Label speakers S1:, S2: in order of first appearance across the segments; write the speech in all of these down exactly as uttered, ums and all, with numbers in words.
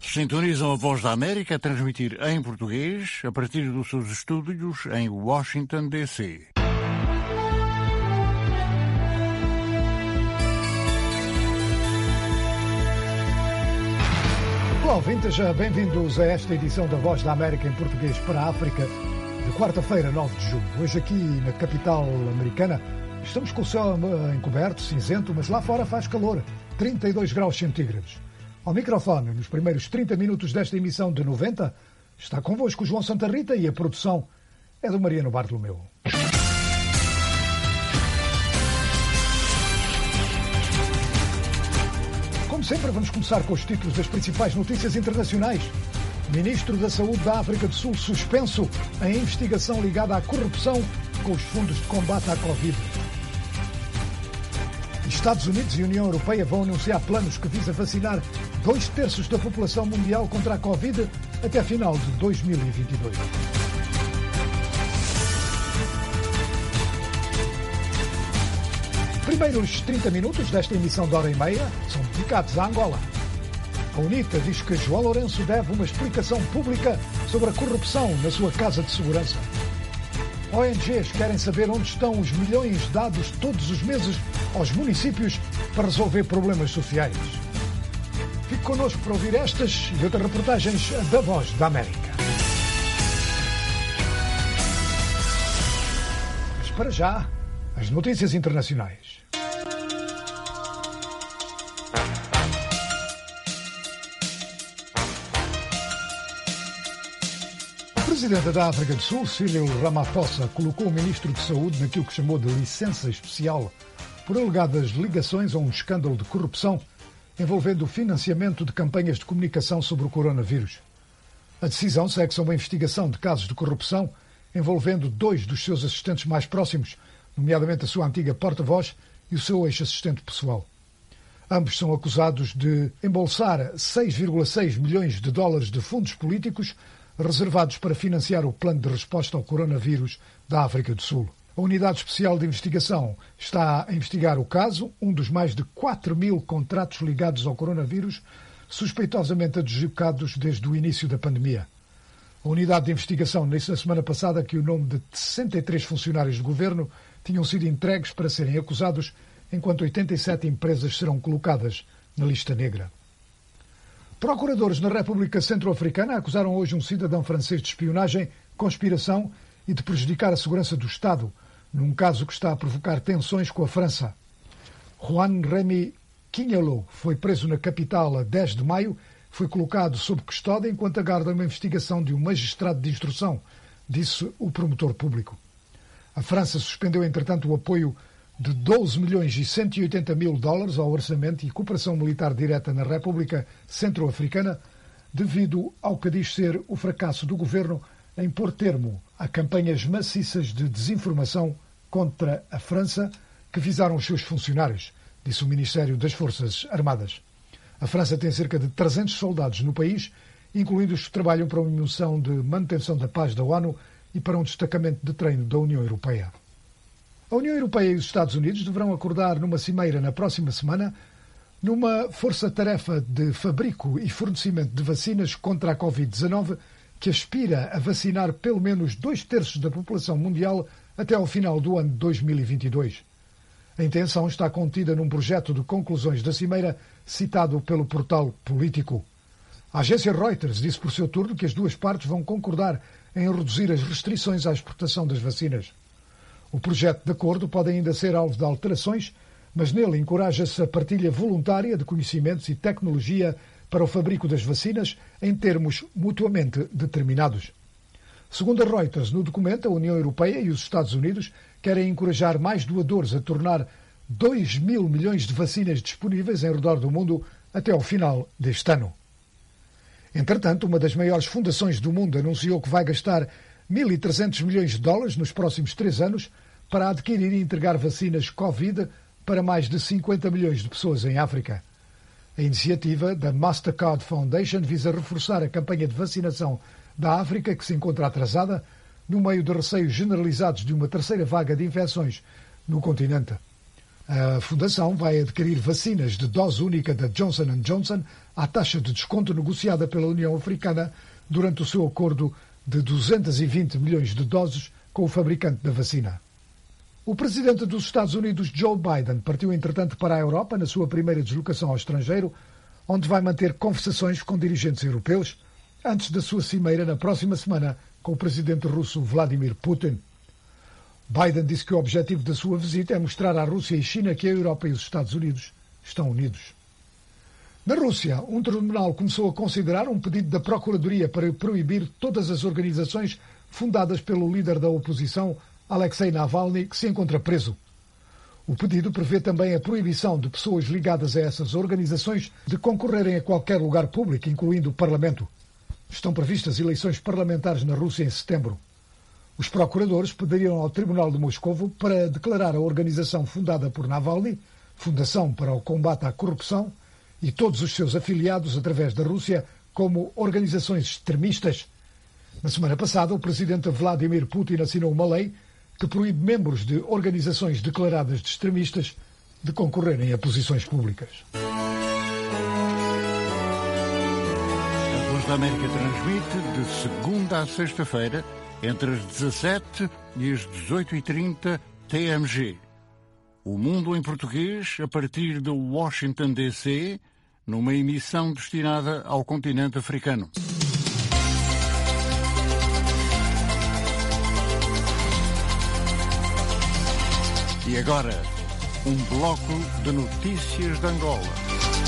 S1: Sintonizam a Voz da América a transmitir em português a partir dos seus estúdios em Washington, D C
S2: Olá, ouvintes, bem-vindos a esta edição da Voz da América em português para a África, de quarta-feira, nove de julho. Hoje aqui na capital americana estamos com o céu encoberto, cinzento, mas lá fora faz calor, trinta e dois graus centígrados. Ao microfone, nos primeiros trinta minutos desta emissão de noventa, está convosco o João Santa Rita e a produção é do Mariano Bartolomeu. Como sempre, vamos começar com os títulos das principais notícias internacionais. Ministro da Saúde da África do Sul suspenso em investigação ligada à corrupção com os fundos de combate à Covid. Estados Unidos e União Europeia vão anunciar planos que visam vacinar dois terços da população mundial contra a Covid até a final de dois mil e vinte e dois. Primeiros trinta minutos desta emissão de hora e meia são dedicados à Angola. A UNITA diz que João Lourenço deve uma explicação pública sobre a corrupção na sua casa de segurança. O N Gs querem saber onde estão os milhões dados todos os meses aos municípios para resolver problemas sociais. Fique connosco para ouvir estas e outras reportagens da Voz da América. Mas para já, as notícias internacionais. O presidente da África do Sul, Cyril Ramaphosa, colocou o ministro de Saúde naquilo que chamou de licença especial por alegadas ligações a um escândalo de corrupção envolvendo o financiamento de campanhas de comunicação sobre o coronavírus. A decisão segue-se a uma investigação de casos de corrupção envolvendo dois dos seus assistentes mais próximos, nomeadamente a sua antiga porta-voz e o seu ex-assistente pessoal. Ambos são acusados de embolsar seis vírgula seis milhões de dólares de fundos políticos reservados para financiar o plano de resposta ao coronavírus da África do Sul. A Unidade Especial de Investigação está a investigar o caso, um dos mais de quatro mil contratos ligados ao coronavírus, suspeitosamente adjudicados desde o início da pandemia. A Unidade de Investigação disse na semana passada que o nome de sessenta e três funcionários do governo tinham sido entregues para serem acusados, enquanto oitenta e sete empresas serão colocadas na lista negra. Procuradores na República Centro-Africana acusaram hoje um cidadão francês de espionagem, conspiração e de prejudicar a segurança do Estado, num caso que está a provocar tensões com a França. Juan Remy Quinhalou foi preso na capital a dez de maio, foi colocado sob custódia enquanto aguarda uma investigação de um magistrado de instrução, disse o promotor público. A França suspendeu, entretanto, o apoio de doze milhões e cento e oitenta mil dólares ao orçamento e cooperação militar direta na República Centro-Africana, devido ao que diz ser o fracasso do governo em pôr termo a campanhas maciças de desinformação contra a França que visaram os seus funcionários, disse o Ministério das Forças Armadas. A França tem cerca de trezentos soldados no país, incluindo os que trabalham para uma missão de manutenção da paz da ONU e para um destacamento de treino da União Europeia. A União Europeia e os Estados Unidos deverão acordar numa cimeira na próxima semana numa força-tarefa de fabrico e fornecimento de vacinas contra a covid dezanove que aspira a vacinar pelo menos dois terços da população mundial até ao final do ano de dois mil e vinte e dois. A intenção está contida num projeto de conclusões da cimeira citado pelo portal Político. A agência Reuters disse por seu turno que as duas partes vão concordar em reduzir as restrições à exportação das vacinas. O projeto de acordo pode ainda ser alvo de alterações, mas nele encoraja-se a partilha voluntária de conhecimentos e tecnologia para o fabrico das vacinas em termos mutuamente determinados. Segundo a Reuters, no documento, a União Europeia e os Estados Unidos querem encorajar mais doadores a tornar dois mil milhões de vacinas disponíveis em redor do mundo até ao final deste ano. Entretanto, uma das maiores fundações do mundo anunciou que vai gastar mil e trezentos milhões de dólares nos próximos três anos para adquirir e entregar vacinas Covid para mais de cinquenta milhões de pessoas em África. A iniciativa da Mastercard Foundation visa reforçar a campanha de vacinação da África, que se encontra atrasada, no meio de receios generalizados de uma terceira vaga de infecções no continente. A Fundação vai adquirir vacinas de dose única da Johnson and Johnson à taxa de desconto negociada pela União Africana durante o seu acordo de duzentos e vinte milhões de doses com o fabricante da vacina. O presidente dos Estados Unidos, Joe Biden, partiu entretanto para a Europa na sua primeira deslocação ao estrangeiro, onde vai manter conversações com dirigentes europeus antes da sua cimeira na próxima semana com o presidente russo Vladimir Putin. Biden disse que o objetivo da sua visita é mostrar à Rússia e China que a Europa e os Estados Unidos estão unidos. Na Rússia, um tribunal começou a considerar um pedido da Procuradoria para proibir todas as organizações fundadas pelo líder da oposição, Alexei Navalny, que se encontra preso. O pedido prevê também a proibição de pessoas ligadas a essas organizações de concorrerem a qualquer lugar público, incluindo o Parlamento. Estão previstas eleições parlamentares na Rússia em setembro. Os procuradores pediram ao Tribunal de Moscovo para declarar a organização fundada por Navalny, Fundação para o Combate à Corrupção, e todos os seus afiliados através da Rússia como organizações extremistas. Na semana passada, o presidente Vladimir Putin assinou uma lei que proíbe membros de organizações declaradas de extremistas de concorrerem a posições públicas.
S1: A Voz da América transmite de segunda a sexta-feira entre as dezassete e as dezoito e trinta T M G. O Mundo em Português, a partir de Washington, D C, numa emissão destinada ao continente africano. E agora, um bloco de notícias de Angola.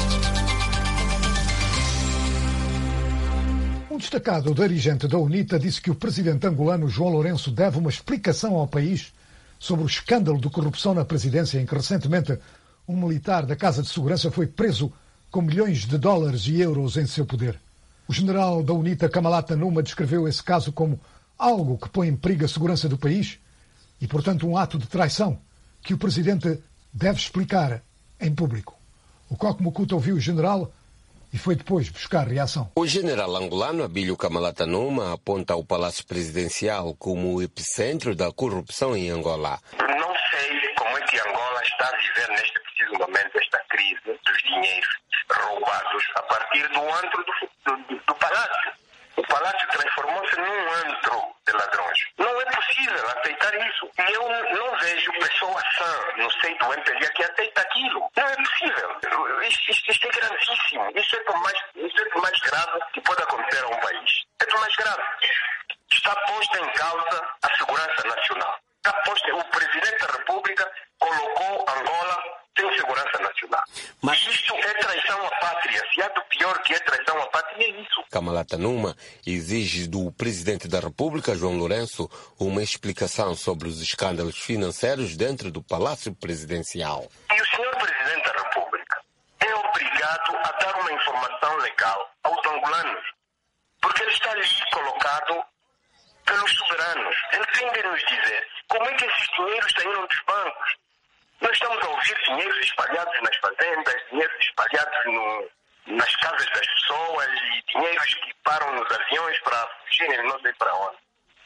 S2: Um destacado dirigente da UNITA disse que o presidente angolano João Lourenço deve uma explicação ao país sobre o escândalo de corrupção na presidência em que recentemente um militar da Casa de Segurança foi preso com milhões de dólares e euros em seu poder. O general da UNITA, Kamalata Numa, descreveu esse caso como algo que põe em perigo a segurança do país e, portanto, um ato de traição que o presidente deve explicar em público. O Coque Mukuta ouviu o general e foi depois buscar reação.
S3: O general angolano Abílio Kamalata Numa aponta o Palácio Presidencial como o epicentro da corrupção em Angola.
S4: Não sei como é que Angola está a viver neste preciso momento esta crise dos dinheiros roubados a partir do antro do, do, do Palácio. O Palácio transformou-se num antro de ladrões. Não é possível aceitar isso. E eu não vejo pessoa sã no seio do M P L A que aceita aquilo. Não é possível. Isto, isto, isto é gravíssimo. Isso é, do mais, isso é do mais grave que pode acontecer a um país. É do mais grave. Está posta em causa a segurança nacional. Está posta, o Presidente da República colocou Angola sem segurança nacional. Mas isto é traição à pátria. Se há do pior que é traição à pátria, é isso.
S3: Kamalata Numa exige do Presidente da República, João Lourenço, uma explicação sobre os escândalos financeiros dentro do Palácio Presidencial.
S4: E o senhor Presidente da República é obrigado a dar uma informação legal aos angolanos, porque ele está ali colocado pelos soberanos. Ele tem de nos dizer como é que esses dinheiros saíram dos bancos. Nós estamos a ouvir dinheiros espalhados nas fazendas, dinheiros espalhados no, nas casas das pessoas e dinheiros que param nos aviões para fugirem não sei para onde.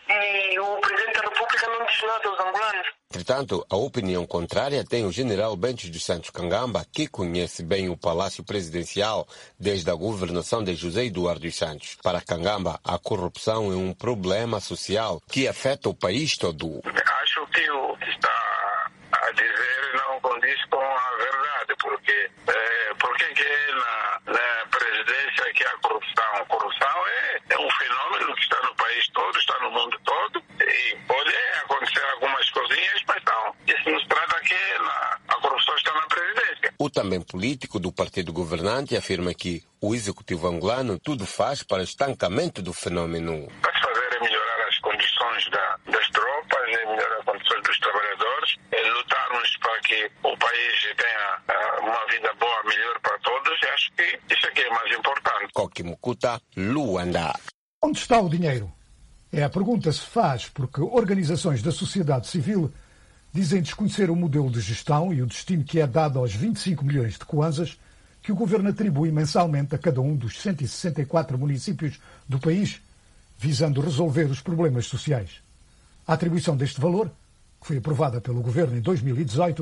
S4: E o Presidente da República não diz nada aos angolanos.
S3: Entretanto, a opinião contrária tem o general Bentes dos Santos Kangamba, que conhece bem o Palácio Presidencial desde a governação de José Eduardo dos Santos. Para Kangamba, a corrupção é um problema social que afeta o país todo.
S5: Acho que o que está a dizer não condiz com a verdade, porque é, porque que na, na presidência que há corrupção? A corrupção é, é um fenômeno que está no país todo, está no mundo todo, e pode acontecer algumas coisinhas, mas não, isso nos trata que na, a corrupção está na presidência.
S3: O também político do partido governante afirma que o executivo angolano tudo faz para o estancamento do fenômeno.
S5: Para se fazer é melhorar as condições da, das tropas, é melhorar as condições dos trabalhadores, é lutarmos para que o país tenha uh, uma vida boa, melhor para todos, e acho que isso aqui é mais importante.
S3: Coque Mukuta, Luanda.
S2: Onde está o dinheiro? É a pergunta que se faz porque organizações da sociedade civil dizem desconhecer o modelo de gestão e o destino que é dado aos vinte e cinco milhões de kwanzas que o governo atribui mensalmente a cada um dos cento e sessenta e quatro municípios do país, visando resolver os problemas sociais. A atribuição deste valor, que foi aprovada pelo governo em dois mil e dezoito,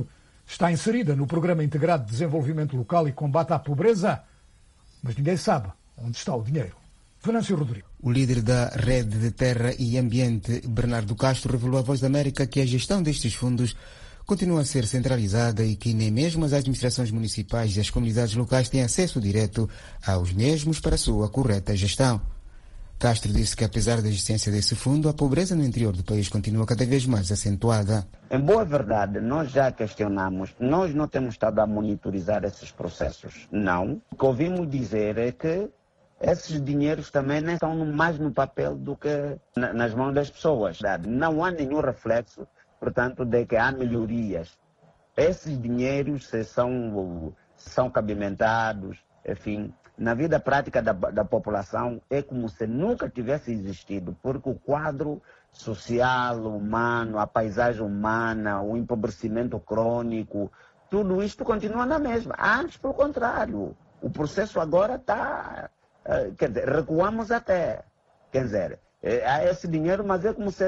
S2: está inserida no Programa Integrado de Desenvolvimento Local e Combate à Pobreza, mas ninguém sabe onde está o dinheiro. Venâncio Rodrigues.
S6: O líder da Rede de Terra e Ambiente, Bernardo Castro, revelou à Voz da América que a gestão destes fundos continua a ser centralizada e que nem mesmo as administrações municipais e as comunidades locais têm acesso direto aos mesmos para a sua correta gestão. Castro disse que, apesar da existência desse fundo, a pobreza no interior do país continua cada vez mais acentuada.
S7: Em boa verdade, nós já questionamos, nós não temos estado a monitorizar esses processos. Não. O que ouvimos dizer é que esses dinheiros também nem estão mais no papel do que nas mãos das pessoas. Não há nenhum reflexo, portanto, de que há melhorias. Esses dinheiros são, são cabimentados, enfim. Na vida prática da, da população é como se nunca tivesse existido, porque o quadro social, humano, a paisagem humana, o empobrecimento crônico, tudo isto continua na mesma. Antes, pelo contrário, o processo agora está... Quer dizer, recuamos até. Quer dizer, há esse dinheiro, mas é como se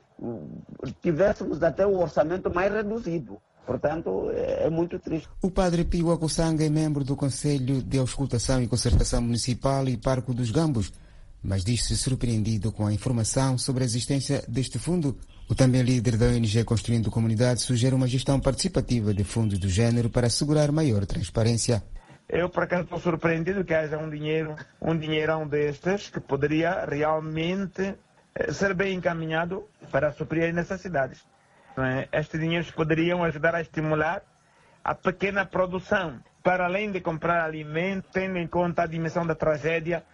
S7: tivéssemos até o orçamento mais reduzido. Portanto, é muito triste.
S6: O padre Pio Acussanga é membro do Conselho de Auscultação e Concertação Municipal e Parco dos Gambos, mas diz-se surpreendido com a informação sobre a existência deste fundo. O também líder da O N G Construindo Comunidade sugere uma gestão participativa de fundos do género para assegurar maior transparência.
S8: Eu, por acaso, estou surpreendido que haja um dinheiro, um dinheirão destes que poderia realmente ser bem encaminhado para suprir as necessidades. Estes dinheiros poderiam ajudar a estimular a pequena produção, para além de comprar alimentos, tendo em conta a dimensão da tragédia,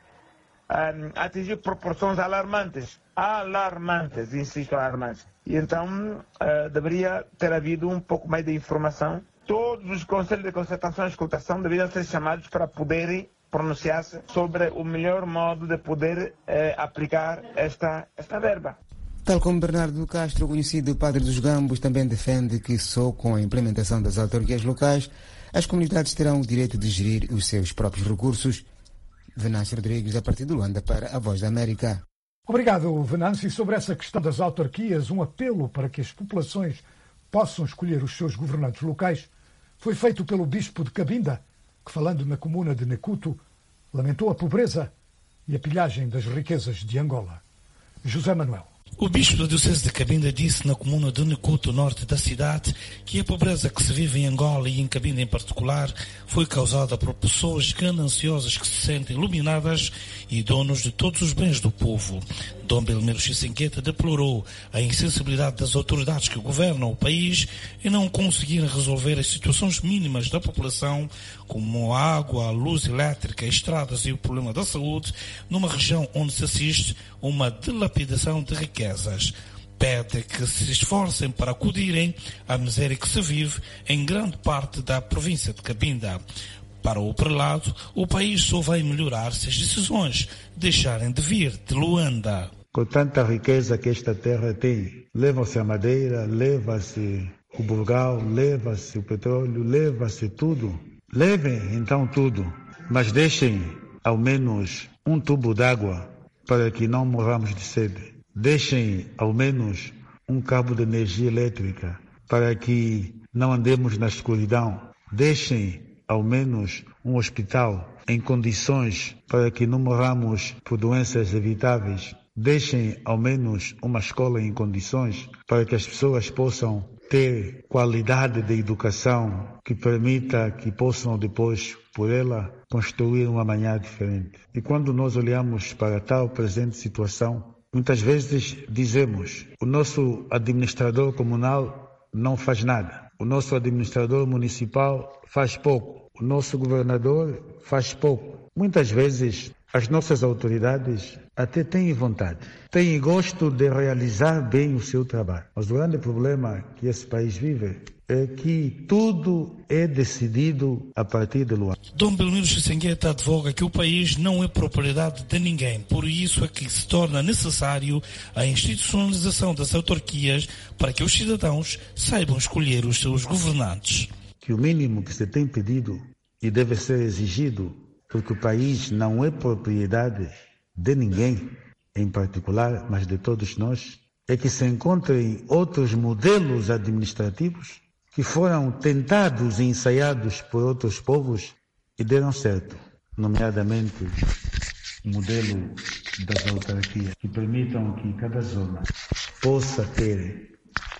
S8: um, atingir proporções alarmantes, alarmantes, insisto, alarmantes. E então uh, deveria ter havido um pouco mais de informação. Todos os conselhos de concertação e escutação deveriam ser chamados para poderem pronunciar-se sobre o melhor modo de poder uh, aplicar esta, esta verba.
S6: Tal como Bernardo Castro, o conhecido Padre dos Gambos, também defende que só com a implementação das autarquias locais as comunidades terão o direito de gerir os seus próprios recursos. Venâncio Rodrigues, a partir de Luanda, para a Voz da América.
S2: Obrigado, Venâncio. E sobre essa questão das autarquias, um apelo para que as populações possam escolher os seus governantes locais foi feito pelo Bispo de Cabinda, que, falando na comuna de Necuto, lamentou a pobreza e a pilhagem das riquezas de Angola. José Manuel.
S9: O bispo da Diocese de Cabinda disse na comuna de Necuto, norte da cidade, que a pobreza que se vive em Angola e em Cabinda em particular foi causada por pessoas gananciosas que se sentem iluminadas e donos de todos os bens do povo. Dom Belmiro Chisengueta deplorou a insensibilidade das autoridades que governam o país e não conseguirem resolver as situações mínimas da população, como a água, a luz elétrica, estradas e o problema da saúde, numa região onde se assiste uma dilapidação de riquezas. Pede que se esforcem para acudirem à miséria que se vive em grande parte da província de Cabinda. Para o prelado, o país só vai melhorar se as decisões deixarem de vir de Luanda.
S10: Com tanta riqueza que esta terra tem, leva-se a madeira, leva-se o bulgal, leva-se o petróleo, leva-se tudo. Levem então tudo, mas deixem ao menos um tubo d'água para que não morramos de sede. Deixem ao menos um cabo de energia elétrica para que não andemos na escuridão. Deixem ao menos um hospital em condições para que não morramos por doenças evitáveis. Deixem ao menos uma escola em condições para que as pessoas possam ter qualidade de educação que permita que possam depois, por ela, construir um amanhã diferente. E quando nós olhamos para tal presente situação, muitas vezes dizemos, o nosso administrador comunal não faz nada, o nosso administrador municipal faz pouco, o nosso governador faz pouco. Muitas vezes as nossas autoridades até têm vontade, têm gosto de realizar bem o seu trabalho. Mas o grande problema que esse país vive é que tudo é decidido a partir de Luanda.
S9: Dom Belmiro Chisengueta advoga que o país não é propriedade de ninguém, por isso é que se torna necessário a institucionalização das autarquias para que os cidadãos saibam escolher os seus governantes.
S10: Que o mínimo que se tem pedido e deve ser exigido, porque o país não é propriedade de ninguém em particular, mas de todos nós, é que se encontrem outros modelos administrativos que foram tentados e ensaiados por outros povos e deram certo, nomeadamente o modelo das autarquias, que permitam que cada zona possa ter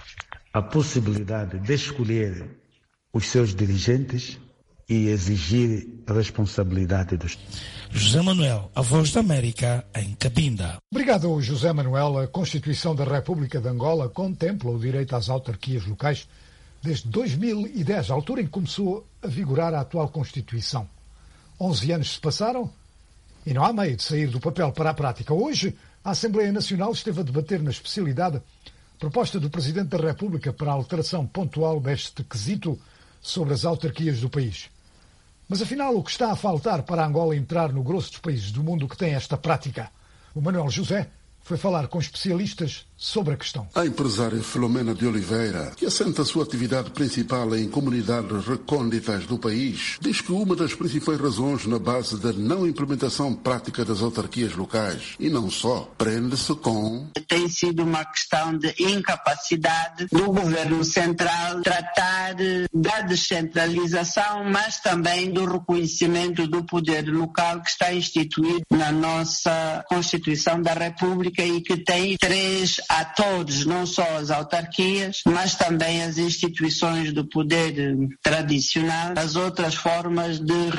S10: a possibilidade de escolher os seus dirigentes e exigir a responsabilidade dos...
S9: José Manuel, a Voz da América, em Cabinda.
S2: Obrigado, José Manuel. A Constituição da República de Angola contempla o direito às autarquias locais desde dois mil e dez, a altura em que começou a vigorar a atual Constituição. Onze anos se passaram e não há meio de sair do papel para a prática. Hoje, a Assembleia Nacional esteve a debater na especialidade a proposta do Presidente da República para a alteração pontual deste quesito sobre as autarquias do país. Mas, afinal, o que está a faltar para Angola entrar no grosso dos países do mundo que tem esta prática? O Manuel José foi falar com especialistas sobre a questão.
S11: A empresária Filomena de Oliveira, que assenta a sua atividade principal em comunidades recônditas do país, diz que uma das principais razões na base da não implementação prática das autarquias locais, e não só, prende-se com...
S12: Tem sido uma questão de incapacidade do governo central tratar da descentralização, mas também do reconhecimento do poder local que está instituído na nossa Constituição da República e que tem três atores, não só as autarquias, mas também as instituições do poder tradicional, as outras formas de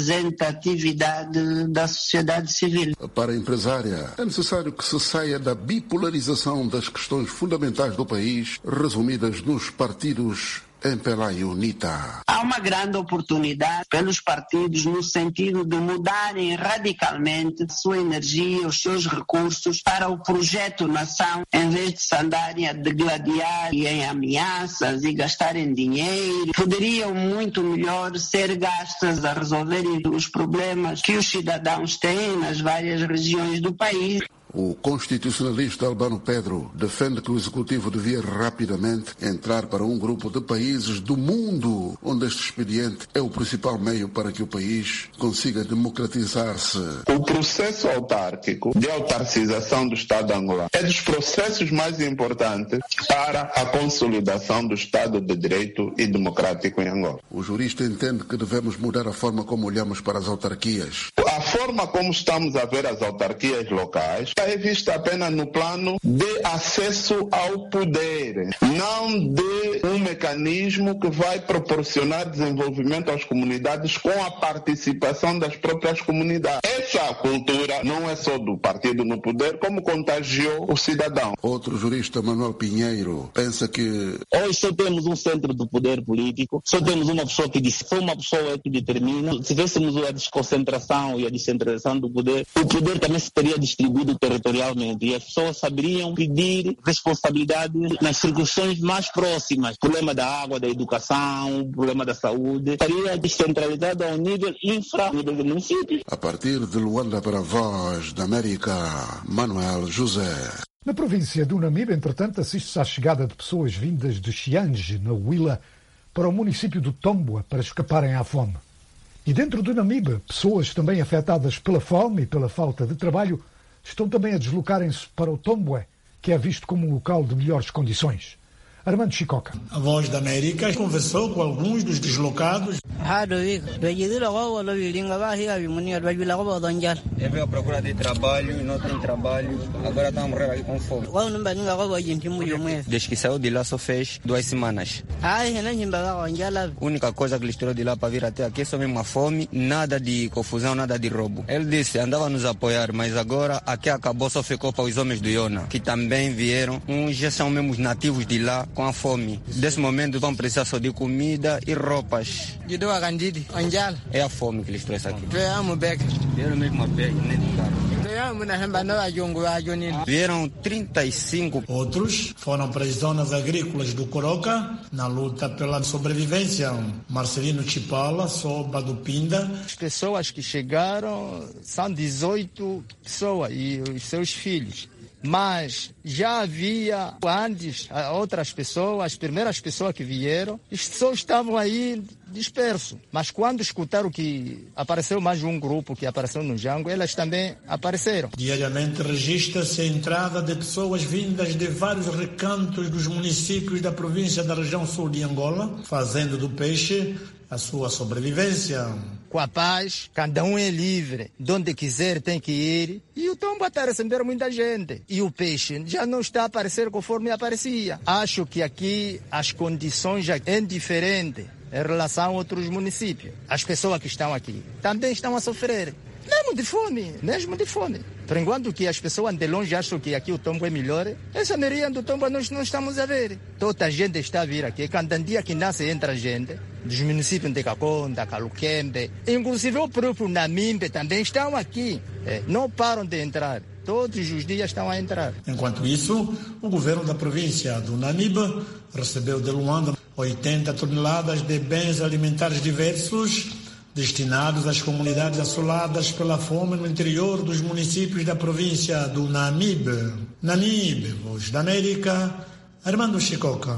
S12: representatividade da sociedade civil.
S11: Para a empresária, é necessário que se saia da bipolarização das questões fundamentais do país, resumidas nos partidos M P L A e UNITA.
S12: Há uma grande oportunidade pelos partidos no sentido de mudarem radicalmente a sua energia, os seus recursos para o projeto nação, em vez de se andarem a degladiar e em ameaças e gastarem dinheiro. Poderiam muito melhor ser gastas a resolverem os problemas que os cidadãos têm nas várias regiões do país.
S11: O constitucionalista Albano Pedro defende que o Executivo devia rapidamente entrar para um grupo de países do mundo onde este expediente é o principal meio para que o país consiga democratizar-se.
S13: O processo autárquico de autarcização do Estado angolano é dos processos mais importantes para a consolidação do Estado de Direito e democrático em Angola.
S11: O jurista entende que devemos mudar a forma como olhamos para as autarquias.
S13: A forma como estamos a ver as autarquias locais é vista apenas no plano de acesso ao poder, não de um mecanismo que vai proporcionar desenvolvimento às comunidades com a participação das próprias comunidades. Essa cultura não é só do partido no poder, como contagiou o cidadão.
S11: Outro jurista, Manuel Pinheiro, pensa que...
S14: Hoje só temos um centro do poder político, só temos uma pessoa que diz, só uma pessoa é que determina. Se tivéssemos a desconcentração e a descentralização do poder, o poder também se teria distribuído territorialmente e as pessoas saberiam pedir responsabilidade nas circunstâncias mais próximas. O problema da água, da educação, o problema da saúde, estaria descentralizado ao nível infra, ao nível do município.
S11: A partir de Luanda para a Voz da América, Manuel José.
S2: Na província do Namibe, entretanto, assiste-se à chegada de pessoas vindas de Xiange, na Huila, para o município do Tombua para escaparem à fome. E dentro do Namibe, pessoas também afetadas pela fome e pela falta de trabalho estão também a deslocarem-se para o Tombua, que é visto como um local de melhores condições. Armando Chicoca.
S15: A Voz da América conversou com alguns dos deslocados.
S16: Eu veio à procura de trabalho, não tem trabalho, agora está a morrer aqui com fome. Desde que saiu de lá só fez duas semanas. A única coisa que eles tirou de lá para vir até aqui é só mesmo a fome, nada de confusão, nada de roubo. Ele disse, andava a nos apoiar, mas agora aqui acabou, só ficou para os homens do Iona, que também vieram, uns já são mesmo nativos de lá, com a fome. Desse momento vão precisar só de comida e roupas. É a fome que eles trouxeram aqui. Vieram mesmo a pé, nem de carro. Vieram trinta e cinco.
S15: Outros foram para as zonas agrícolas do Coroca, na luta pela sobrevivência. Marcelino Chipala, Soba do Pinda.
S17: As pessoas que chegaram são dezoito pessoas e os seus filhos. Mas já havia antes outras pessoas, as primeiras pessoas que vieram, só estavam aí disperso. Mas quando escutaram que apareceu mais um grupo que apareceu no Jango, elas também apareceram.
S15: Diariamente registra-se a entrada de pessoas vindas de vários recantos dos municípios da província da região sul de Angola, fazendo do peixe a sua sobrevivência.
S17: Com a paz, cada um é livre, de onde quiser tem que ir, e o tombo está a receber muita gente. E o peixe já não está a aparecer conforme aparecia. Acho que aqui as condições já são diferentes em relação a outros municípios. As pessoas que estão aqui também estão a sofrer, mesmo de fome, mesmo de fome. Por enquanto que as pessoas de longe acham que aqui o tombo é melhor, essa merienda do tombo nós não estamos a ver. Toda a gente está a vir aqui, cada dia que nasce entra gente, dos municípios de Kakonda, Kaluquembe, inclusive o próprio Namimbe também estão aqui, é, não param de entrar. Todos os dias estão a entrar.
S15: Enquanto isso, o governo da província do Namibe recebeu de Luanda oitenta toneladas de bens alimentares diversos destinados às comunidades assoladas pela fome no interior dos municípios da província do Namibe. Namibe, Voz da América, Armando Chicoca.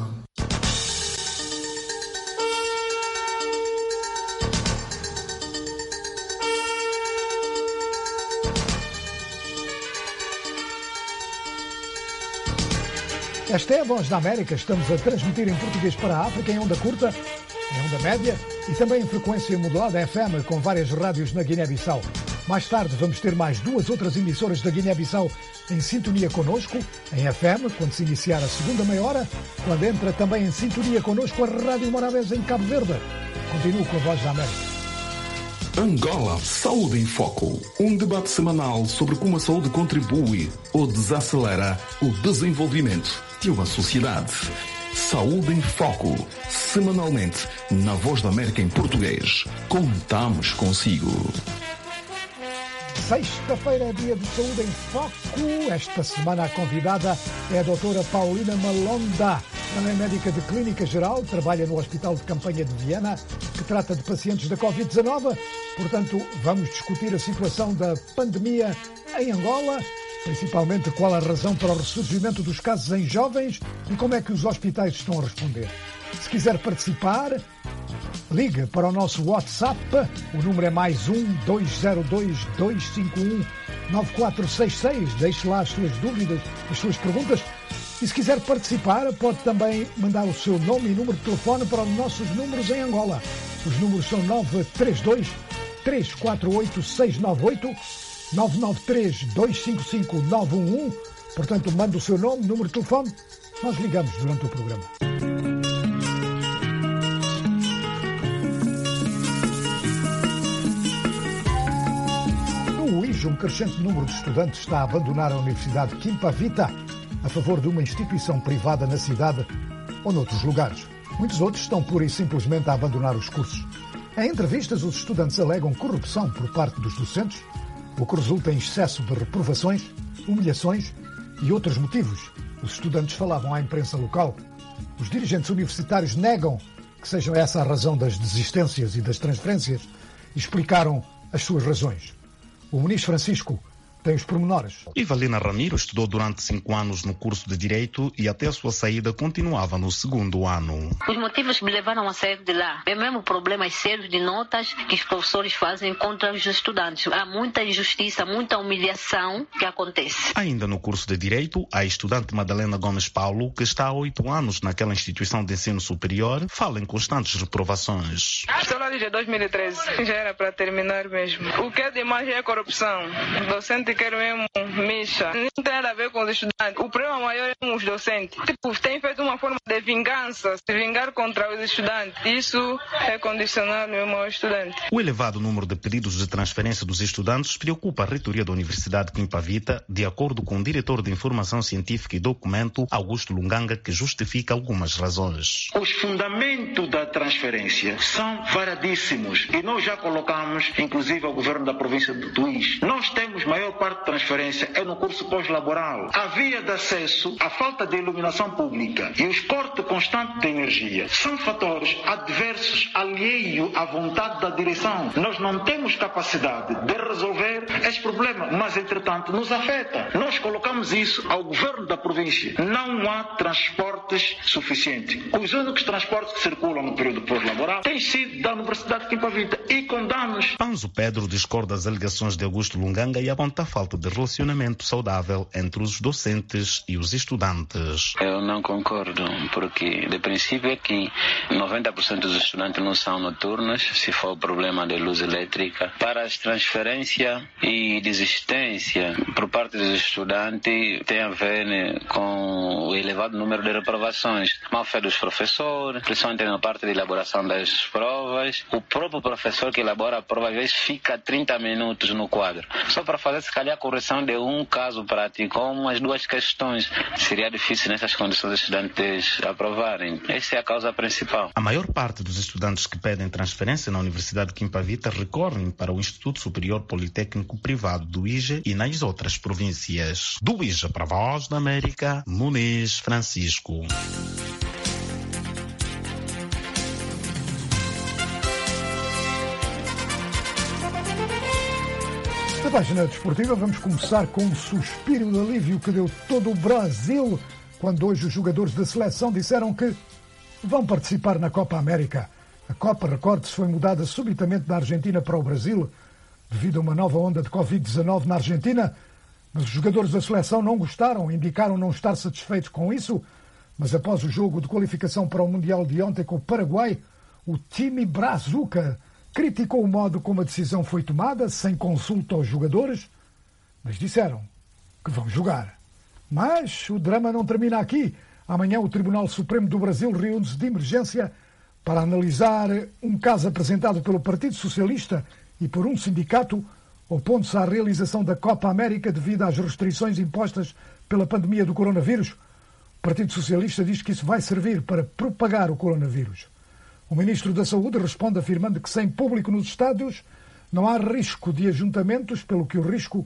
S2: Esta é a Voz da América. Estamos a transmitir em português para a África, em onda curta, em onda média e também em frequência modulada F M com várias rádios na Guiné-Bissau. Mais tarde vamos ter mais duas outras emissoras da Guiné-Bissau em sintonia connosco, em F M, quando se iniciar a segunda meia hora, quando entra também em sintonia connosco a Rádio Morabeza em Cabo Verde. Continuo com a Voz da América.
S18: Angola, Saúde em Foco. Um debate semanal sobre como a saúde contribui ou desacelera o desenvolvimento de uma sociedade. Saúde em Foco. Semanalmente, na Voz da América em português. Contamos consigo.
S2: Sexta-feira é dia de Saúde em Foco. Esta semana a convidada é a doutora Paulina Malonda. Ela é médica de clínica geral, trabalha no Hospital de Campanha de Viana, que trata de pacientes da covid dezenove. Portanto, vamos discutir a situação da pandemia em Angola, principalmente qual a razão para o ressurgimento dos casos em jovens e como é que os hospitais estão a responder. Se quiser participar, ligue para o nosso WhatsApp. O número é mais um dois zero dois, dois cinco um, nove quatro seis seis. Deixe lá as suas dúvidas, as suas perguntas. E se quiser participar, pode também mandar o seu nome e número de telefone para os nossos números em Angola. Os números são nove três dois, três quatro oito, seis nove oito, nove nove três, dois cinco cinco, nove um um. Portanto, mande o seu nome, número de telefone. Nós ligamos durante o programa. No Uíge, um crescente número de estudantes está a abandonar a Universidade Quimpavita a favor de uma instituição privada na cidade ou noutros lugares. Muitos outros estão pura e simplesmente a abandonar os cursos. Em entrevistas, os estudantes alegam corrupção por parte dos docentes, o que resulta em excesso de reprovações, humilhações e outros motivos. Os estudantes falavam à imprensa local. Os dirigentes universitários negam que seja essa a razão das desistências e das transferências e explicaram as suas razões. O ministro Francisco tem os pormenores.
S19: Ivalina Ramiro estudou durante cinco anos no curso de Direito e até a sua saída continuava no segundo ano.
S20: Os motivos que me levaram a sair de lá é mesmo problemas sérios de notas que os professores fazem contra os estudantes. Há muita injustiça, muita humilhação que acontece.
S19: Ainda no curso de Direito, a estudante Madalena Gomes Paulo, que está há oito anos naquela instituição de ensino superior, fala em constantes reprovações.
S21: Estou lá desde dois mil e treze, já era para terminar mesmo. O que é demais é a corrupção. O docente quer mesmo mexa. Não tem nada a ver com os estudantes. O problema maior é os docentes. Tipo, tem feito uma forma de vingança, se vingar contra os estudantes. Isso é condicionar mesmo ao estudante.
S19: O elevado número de pedidos de transferência dos estudantes preocupa a reitoria da Universidade Quimpavita, de acordo com o diretor de Informação Científica e Documento, Augusto Lunganga, que justifica algumas razões.
S22: Os fundamentos da transferência são variadíssimos e nós já colocamos, inclusive, ao governo da província do Uíge. Nós temos maior parte de transferência é no curso pós-laboral. A via de acesso, a falta de iluminação pública e os cortes constantes de energia são fatores adversos alheios à vontade da direção. Nós não temos capacidade de resolver este problema, mas entretanto nos afeta. Nós colocamos isso ao governo da província. Não há transportes suficientes. Os únicos transportes que circulam no período pós-laboral têm sido da Universidade de Quimpavita e com danos.
S19: Anzo Pedro discorda das alegações de Augusto Lunganga e aponta a falta de relacionamento saudável entre os docentes e os estudantes.
S1: Eu não concordo, porque de princípio é que noventa por cento dos estudantes não são noturnos, se for o problema de luz elétrica. Para as transferências e desistência por parte dos estudantes tem a ver, né, com o elevado número de reprovações, má fé dos professores, principalmente na parte de elaboração das provas. O próprio professor que elabora a prova às vezes fica trinta minutos no quadro, só para fazer se calhar a correção de um caso prático ou umas duas questões. Seria difícil nessas condições os estudantes aprovarem. Essa é a causa principal.
S19: A maior parte dos estudantes que pedem transferência na Universidade de Quimpavita recorrem para o Instituto Superior Politécnico Privado do I J E e nas outras províncias. Do I J E para a Voz da América, Muniz Francisco.
S2: Na página desportiva vamos começar com um suspiro de alívio que deu todo o Brasil quando hoje os jogadores da seleção disseram que vão participar na Copa América. A Copa, recorde-se, foi mudada subitamente da Argentina para o Brasil devido a uma nova onda de covid dezanove na Argentina, mas os jogadores da seleção não gostaram, indicaram não estar satisfeitos com isso, mas após o jogo de qualificação para o Mundial de ontem com o Paraguai, o time Brazuca criticou o modo como a decisão foi tomada, sem consulta aos jogadores, mas disseram que vão jogar. Mas o drama não termina aqui. Amanhã o Tribunal Supremo do Brasil reúne-se de emergência para analisar um caso apresentado pelo Partido Socialista e por um sindicato, opondo-se à realização da Copa América devido às restrições impostas pela pandemia do coronavírus. O Partido Socialista diz que isso vai servir para propagar o coronavírus. O Ministro da Saúde responde afirmando que sem público nos estádios não há risco de ajuntamentos, pelo que o risco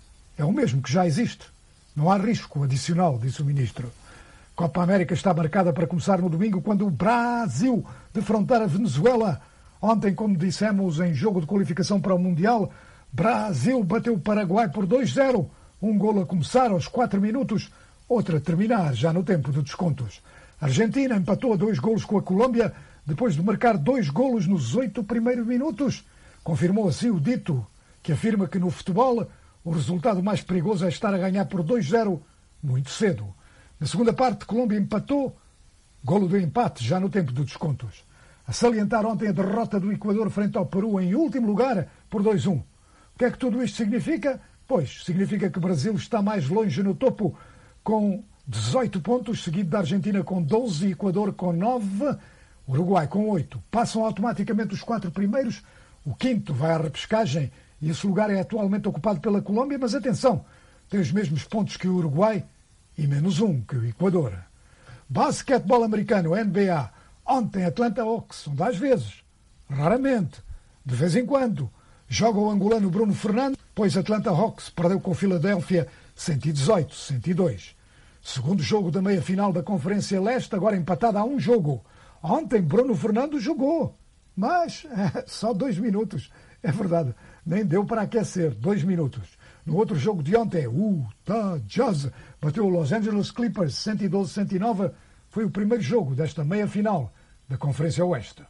S2: é o mesmo que já existe. Não há risco adicional, disse o Ministro. A Copa América está marcada para começar no domingo, quando o Brasil defrontar a Venezuela. Ontem, como dissemos, em jogo de qualificação para o Mundial, Brasil bateu o Paraguai por dois a zero. Um golo a começar aos quatro minutos, outro a terminar já no tempo de descontos. A Argentina empatou a dois golos com a Colômbia, depois de marcar dois golos nos oito primeiros minutos. Confirmou assim o dito, que afirma que no futebol o resultado mais perigoso é estar a ganhar por dois a zero muito cedo. Na segunda parte, Colômbia empatou, golo de empate já no tempo de descontos. A salientar ontem a derrota do Equador frente ao Peru em último lugar por dois a um. O que é que tudo isto significa? Pois, significa que o Brasil está mais longe no topo com dezoito pontos, seguido da Argentina com doze, Equador com nove, Uruguai com oito. Passam automaticamente os quatro primeiros, o quinto vai à repescagem e esse lugar é atualmente ocupado pela Colômbia, mas atenção, tem os mesmos pontos que o Uruguai e menos um que o Equador. Basquetebol americano, N B A. Ontem Atlanta Hawks, onde às vezes, raramente, de vez em quando, joga o angolano Bruno Fernando, pois Atlanta Hawks perdeu com Filadélfia cento e dezoito a cento e dois. Segundo jogo da meia-final da Conferência Leste, agora empatada a um jogo. Ontem Bruno Fernando jogou, mas é, só dois minutos. É verdade, nem deu para aquecer, dois minutos. No outro jogo de ontem, o Utah Jazz bateu o Los Angeles Clippers cento e doze a cento e nove. Foi o primeiro jogo desta meia-final da Conferência Oeste.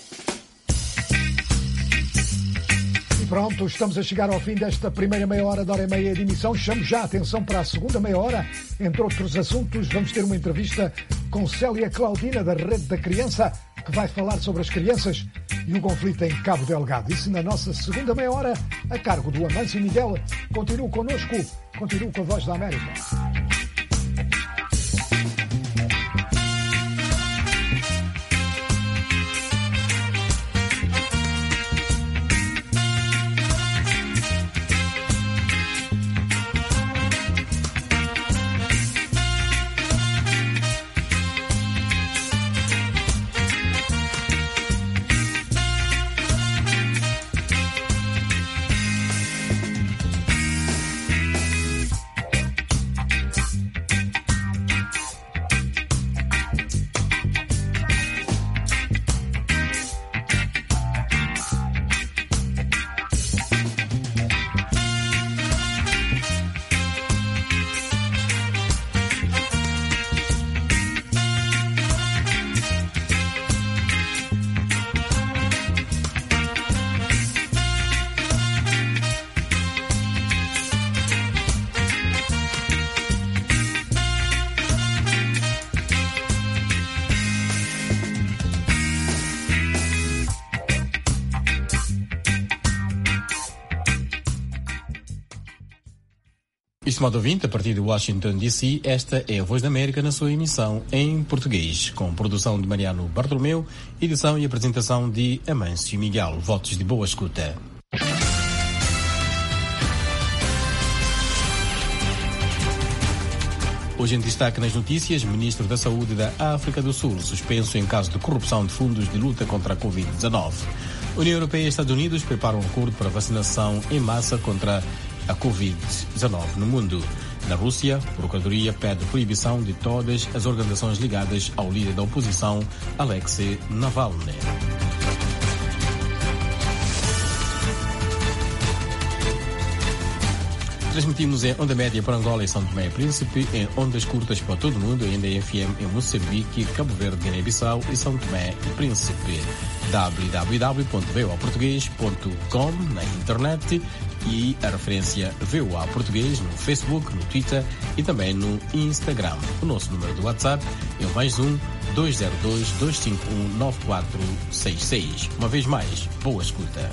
S2: E pronto, estamos a chegar ao fim desta primeira meia hora da hora e meia de emissão. Chamo já a atenção para a segunda meia hora. Entre outros assuntos, vamos ter uma entrevista com Célia Claudina, da Rede da Criança, que vai falar sobre as crianças e o conflito em Cabo Delgado. Isso na nossa segunda meia hora, a cargo do Amâncio Miguel. Continue connosco, continue com a Voz da América.
S4: Estimado ouvinte, a partir de Washington D C, esta é a Voz da América na sua emissão em português, com produção de Mariano Bartolomeu, edição e apresentação de Amâncio Miguel. Votos de boa escuta. Hoje em destaque nas notícias, Ministro da Saúde da África do Sul suspenso em caso de corrupção de fundos de luta contra a covid dezenove. União Europeia e Estados Unidos preparam um acordo para vacinação em massa contra a covid dezenove no mundo. Na Rússia, a Procuradoria pede proibição de todas as organizações ligadas ao líder da oposição, Alexei Navalny. Transmitimos em onda média para Angola e São Tomé e Príncipe, em ondas curtas para todo o mundo, ainda em F M em Moçambique, Cabo Verde, Guiné-Bissau e São Tomé e Príncipe. w w w ponto v o a português ponto com na internet e a referência V O A Português no Facebook, no Twitter e também no Instagram. O nosso número do WhatsApp é o mais um dois zero dois, dois cinco um, nove quatro seis seis. Uma vez mais, boa escuta.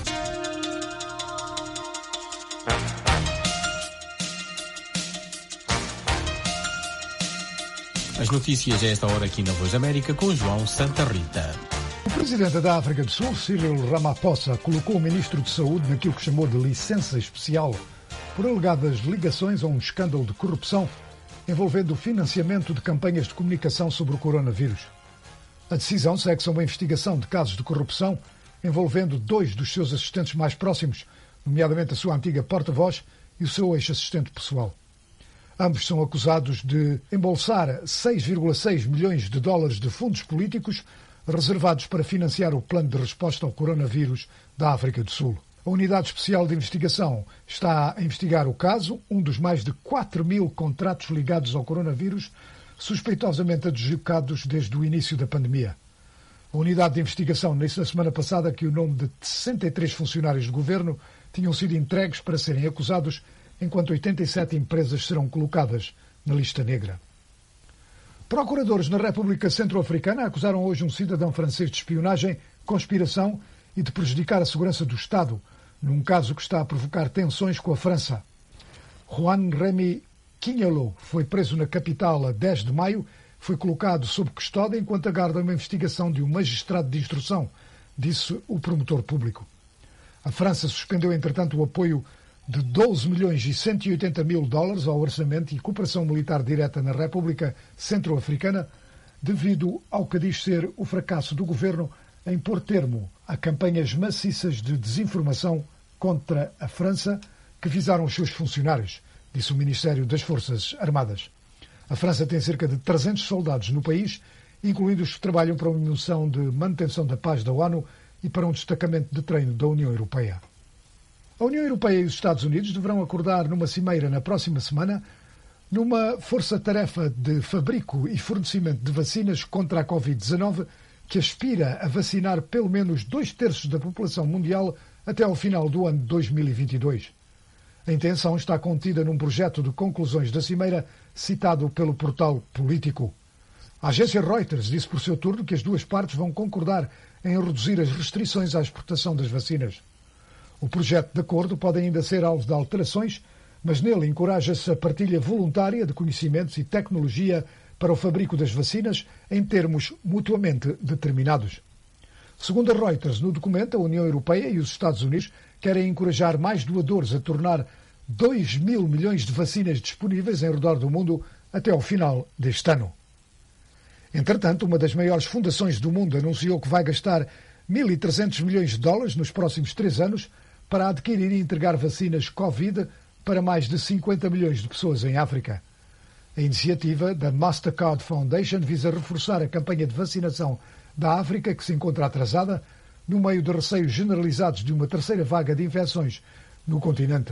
S4: As notícias a esta hora aqui na Voz da América com João Santa Rita.
S2: O presidente da África do Sul, Cyril Ramaphosa, colocou o ministro de Saúde naquilo que chamou de licença especial por alegadas ligações a um escândalo de corrupção envolvendo o financiamento de campanhas de comunicação sobre o coronavírus. A decisão segue-se a uma investigação de casos de corrupção envolvendo dois dos seus assistentes mais próximos, nomeadamente a sua antiga porta-voz e o seu ex-assistente pessoal. Ambos são acusados de embolsar seis vírgula seis milhões de dólares de fundos políticos reservados para financiar o plano de resposta ao coronavírus da África do Sul. A Unidade Especial de Investigação está a investigar o caso, um dos mais de quatro mil contratos ligados ao coronavírus, suspeitosamente adjudicados desde o início da pandemia. A Unidade de Investigação disse na semana passada que o nome de sessenta e três funcionários do governo tinham sido entregues para serem acusados, enquanto oitenta e sete empresas serão colocadas na lista negra. Procuradores na República Centro-Africana acusaram hoje um cidadão francês de espionagem, conspiração e de prejudicar a segurança do Estado, num caso que está a provocar tensões com a França. Juan Remy Quinhalou foi preso na capital a dez de maio, foi colocado sob custódia enquanto aguarda uma investigação de um magistrado de instrução, disse o promotor público. A França suspendeu, entretanto, o apoio de doze milhões e cento e oitenta mil dólares ao orçamento e cooperação militar direta na República Centro-Africana, devido ao que diz ser o fracasso do governo em pôr termo a campanhas maciças de desinformação contra a França que visaram os seus funcionários, disse o Ministério das Forças Armadas. A França tem cerca de trezentos soldados no país, incluindo os que trabalham para uma missão de manutenção da paz da ONU e para um destacamento de treino da União Europeia. A União Europeia e os Estados Unidos deverão acordar numa cimeira na próxima semana numa força-tarefa de fabrico e fornecimento de vacinas contra a covid dezenove que aspira a vacinar pelo menos dois terços da população mundial até ao final do ano de dois mil e vinte e dois. A intenção está contida num projeto de conclusões da cimeira citado pelo portal Político. A agência Reuters disse por seu turno que as duas partes vão concordar em reduzir as restrições à exportação das vacinas. O projeto de acordo pode ainda ser alvo de alterações, mas nele encoraja-se a partilha voluntária de conhecimentos e tecnologia para o fabrico das vacinas em termos mutuamente determinados. Segundo a Reuters, no documento, a União Europeia e os Estados Unidos querem encorajar mais doadores a tornar dois mil milhões de vacinas disponíveis em redor do mundo até ao final deste ano. Entretanto, uma das maiores fundações do mundo anunciou que vai gastar mil e trezentos milhões de dólares nos próximos três anos para adquirir e entregar vacinas Covid para mais de cinquenta milhões de pessoas em África. A iniciativa da Mastercard Foundation visa reforçar a campanha de vacinação da África, que se encontra atrasada, no meio de receios generalizados de uma terceira vaga de infecções no continente.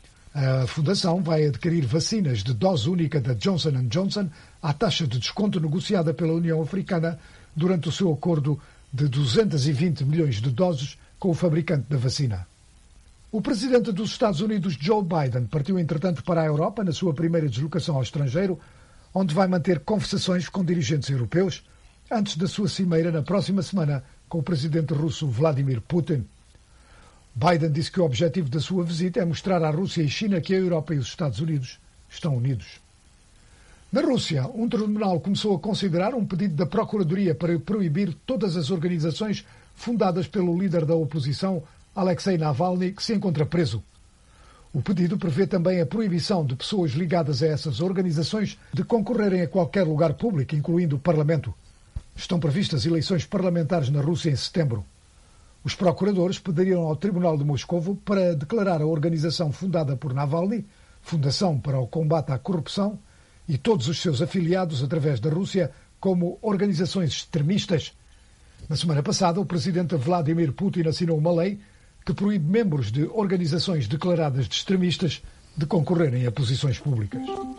S2: A Fundação vai adquirir vacinas de dose única da Johnson and Johnson à taxa de desconto negociada pela União Africana durante o seu acordo de duzentos e vinte milhões de doses com o fabricante da vacina. O presidente dos Estados Unidos, Joe Biden, partiu entretanto para a Europa na sua primeira deslocação ao estrangeiro, onde vai manter conversações com dirigentes europeus antes da sua cimeira na próxima semana com o presidente russo Vladimir Putin. Biden disse que o objetivo da sua visita é mostrar à Rússia e China que a Europa e os Estados Unidos estão unidos. Na Rússia, um tribunal começou a considerar um pedido da Procuradoria para proibir todas as organizações fundadas pelo líder da oposição, Alexei Navalny, que se encontra preso. O pedido prevê também a proibição de pessoas ligadas a essas organizações de concorrerem a qualquer lugar público, incluindo o Parlamento. Estão previstas eleições parlamentares na Rússia em setembro. Os procuradores pediram ao Tribunal de Moscovo para declarar a organização fundada por Navalny, Fundação para o Combate à Corrupção, e todos os seus afiliados através da Rússia como organizações extremistas. Na semana passada, o presidente Vladimir Putin assinou uma lei que proíbe membros de organizações declaradas de extremistas de concorrerem a posições públicas.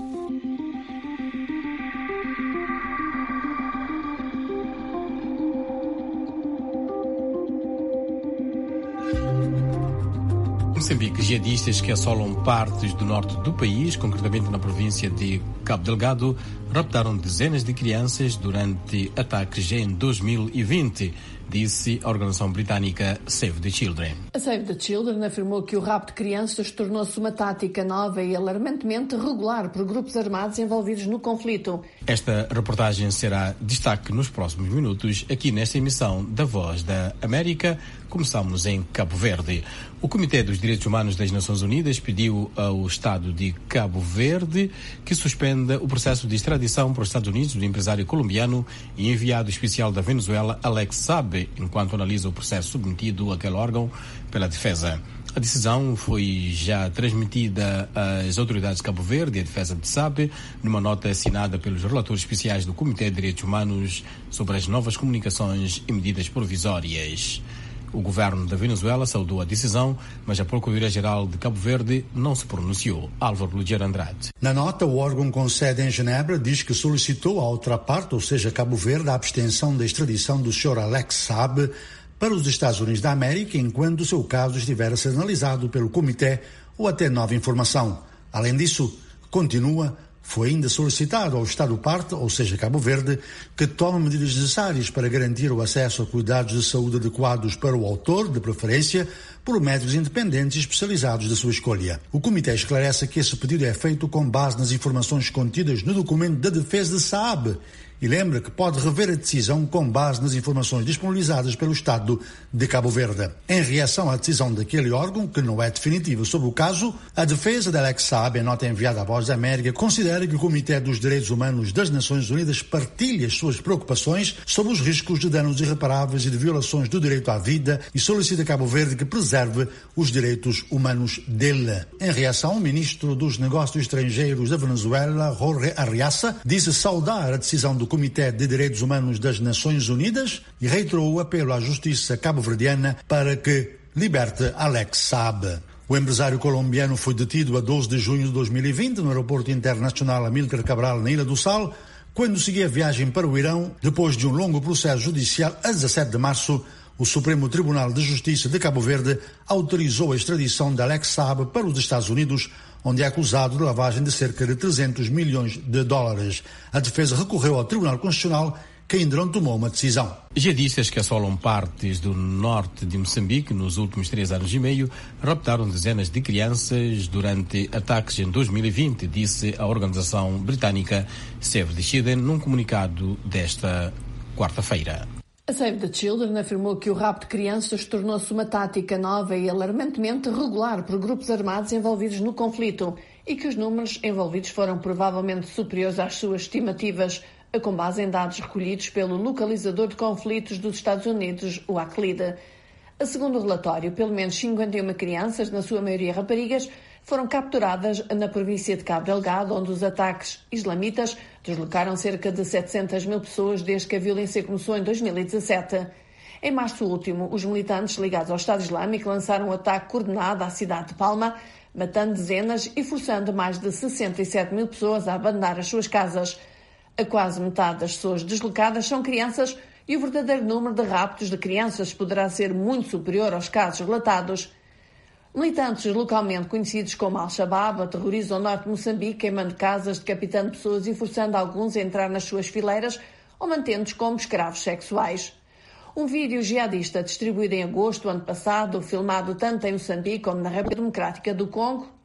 S4: Moçambique, jihadistas que assolam partes do norte do país, concretamente na província de Cabo Delgado, raptaram dezenas de crianças durante ataques em dois mil e vinte, disse a organização britânica Save the Children.
S3: A Save the Children afirmou que o rapto de crianças tornou-se uma tática nova e alarmantemente regular por grupos armados envolvidos no conflito.
S4: Esta reportagem será destaque nos próximos minutos aqui nesta emissão da Voz da América. Começamos em Cabo Verde. O Comitê dos Direitos Humanos das Nações Unidas pediu ao Estado de Cabo Verde que suspenda o processo de extradição para os Estados Unidos do empresário colombiano e enviado especial da Venezuela, Alex Saab, enquanto analisa o processo submetido àquele órgão pela defesa. A decisão foi já transmitida às autoridades de Cabo Verde e à defesa de Saab numa nota assinada pelos relatores especiais do Comitê de Direitos Humanos sobre as novas comunicações e medidas provisórias. O governo da Venezuela saudou a decisão, mas a Procuradoria-Geral de Cabo Verde não se pronunciou. Álvaro Ludier Andrade.
S5: Na nota, o órgão com sede em Genebra diz que solicitou à outra parte, ou seja, Cabo Verde, a abstenção da extradição do senhor Alex Saab para os Estados Unidos da América, enquanto o seu caso estiver a ser analisado pelo Comitê ou até nova informação. Além disso, continua, foi ainda solicitado ao Estado-parte, ou seja, Cabo Verde, que tome medidas necessárias para garantir o acesso a cuidados de saúde adequados para o autor, de preferência, por médicos independentes e especializados da sua escolha. O Comitê esclarece que esse pedido é feito com base nas informações contidas no documento da defesa de Saab e lembra que pode rever a decisão com base nas informações disponibilizadas pelo Estado de Cabo Verde. Em reação à decisão daquele órgão, que não é definitiva sobre o caso, a defesa de Alex Saab, em nota enviada à Voz da América, considera que o Comitê dos Direitos Humanos das Nações Unidas partilha as suas preocupações sobre os riscos de danos irreparáveis e de violações do direito à vida e solicita a Cabo Verde que preserve os direitos humanos dele. Em reação, o ministro dos Negócios Estrangeiros da Venezuela, Jorge Arriaza, disse saudar a decisão do Comitê de Direitos Humanos das Nações Unidas e reiterou o apelo à justiça cabo-verdiana para que liberte Alex Saab. O empresário colombiano foi detido a doze de junho de dois mil e vinte no aeroporto internacional Amílcar Cabral, na Ilha do Sal, quando seguia a viagem para o Irão. Depois de um longo processo judicial, a dezassete de março, o Supremo Tribunal de Justiça de Cabo Verde autorizou a extradição de Alex Saab para os Estados Unidos, onde é acusado de lavagem de cerca de trezentos milhões de dólares. A defesa recorreu ao Tribunal Constitucional, que ainda não tomou uma decisão.
S4: Jihadistas que assolam partes do norte de Moçambique nos últimos três anos e meio raptaram dezenas de crianças durante ataques em dois mil e vinte, disse a organização britânica Save the Children num comunicado desta quarta-feira.
S3: A Save the Children afirmou que o rapto de crianças tornou-se uma tática nova e alarmantemente regular por grupos armados envolvidos no conflito e que os números envolvidos foram provavelmente superiores às suas estimativas, com base em dados recolhidos pelo localizador de conflitos dos Estados Unidos, o A C L I D. Segundo o relatório, pelo menos cinquenta e uma crianças, na sua maioria raparigas, foram capturadas na província de Cabo Delgado, onde os ataques islamitas deslocaram cerca de setecentas mil pessoas desde que a violência começou em dois mil e dezassete. Em março último, os militantes ligados ao Estado Islâmico lançaram um ataque coordenado à cidade de Palma, matando dezenas e forçando mais de sessenta e sete mil pessoas a abandonar as suas casas. A quase metade das pessoas deslocadas são crianças e o verdadeiro número de raptos de crianças poderá ser muito superior aos casos relatados. Militantes localmente conhecidos como Al-Shabaab aterrorizam o norte de Moçambique, queimando casas, decapitando pessoas e forçando alguns a entrar nas suas fileiras ou mantendo-os como escravos sexuais. Um vídeo jihadista distribuído em agosto do ano passado, filmado tanto em Moçambique como na República Democrática do Congo,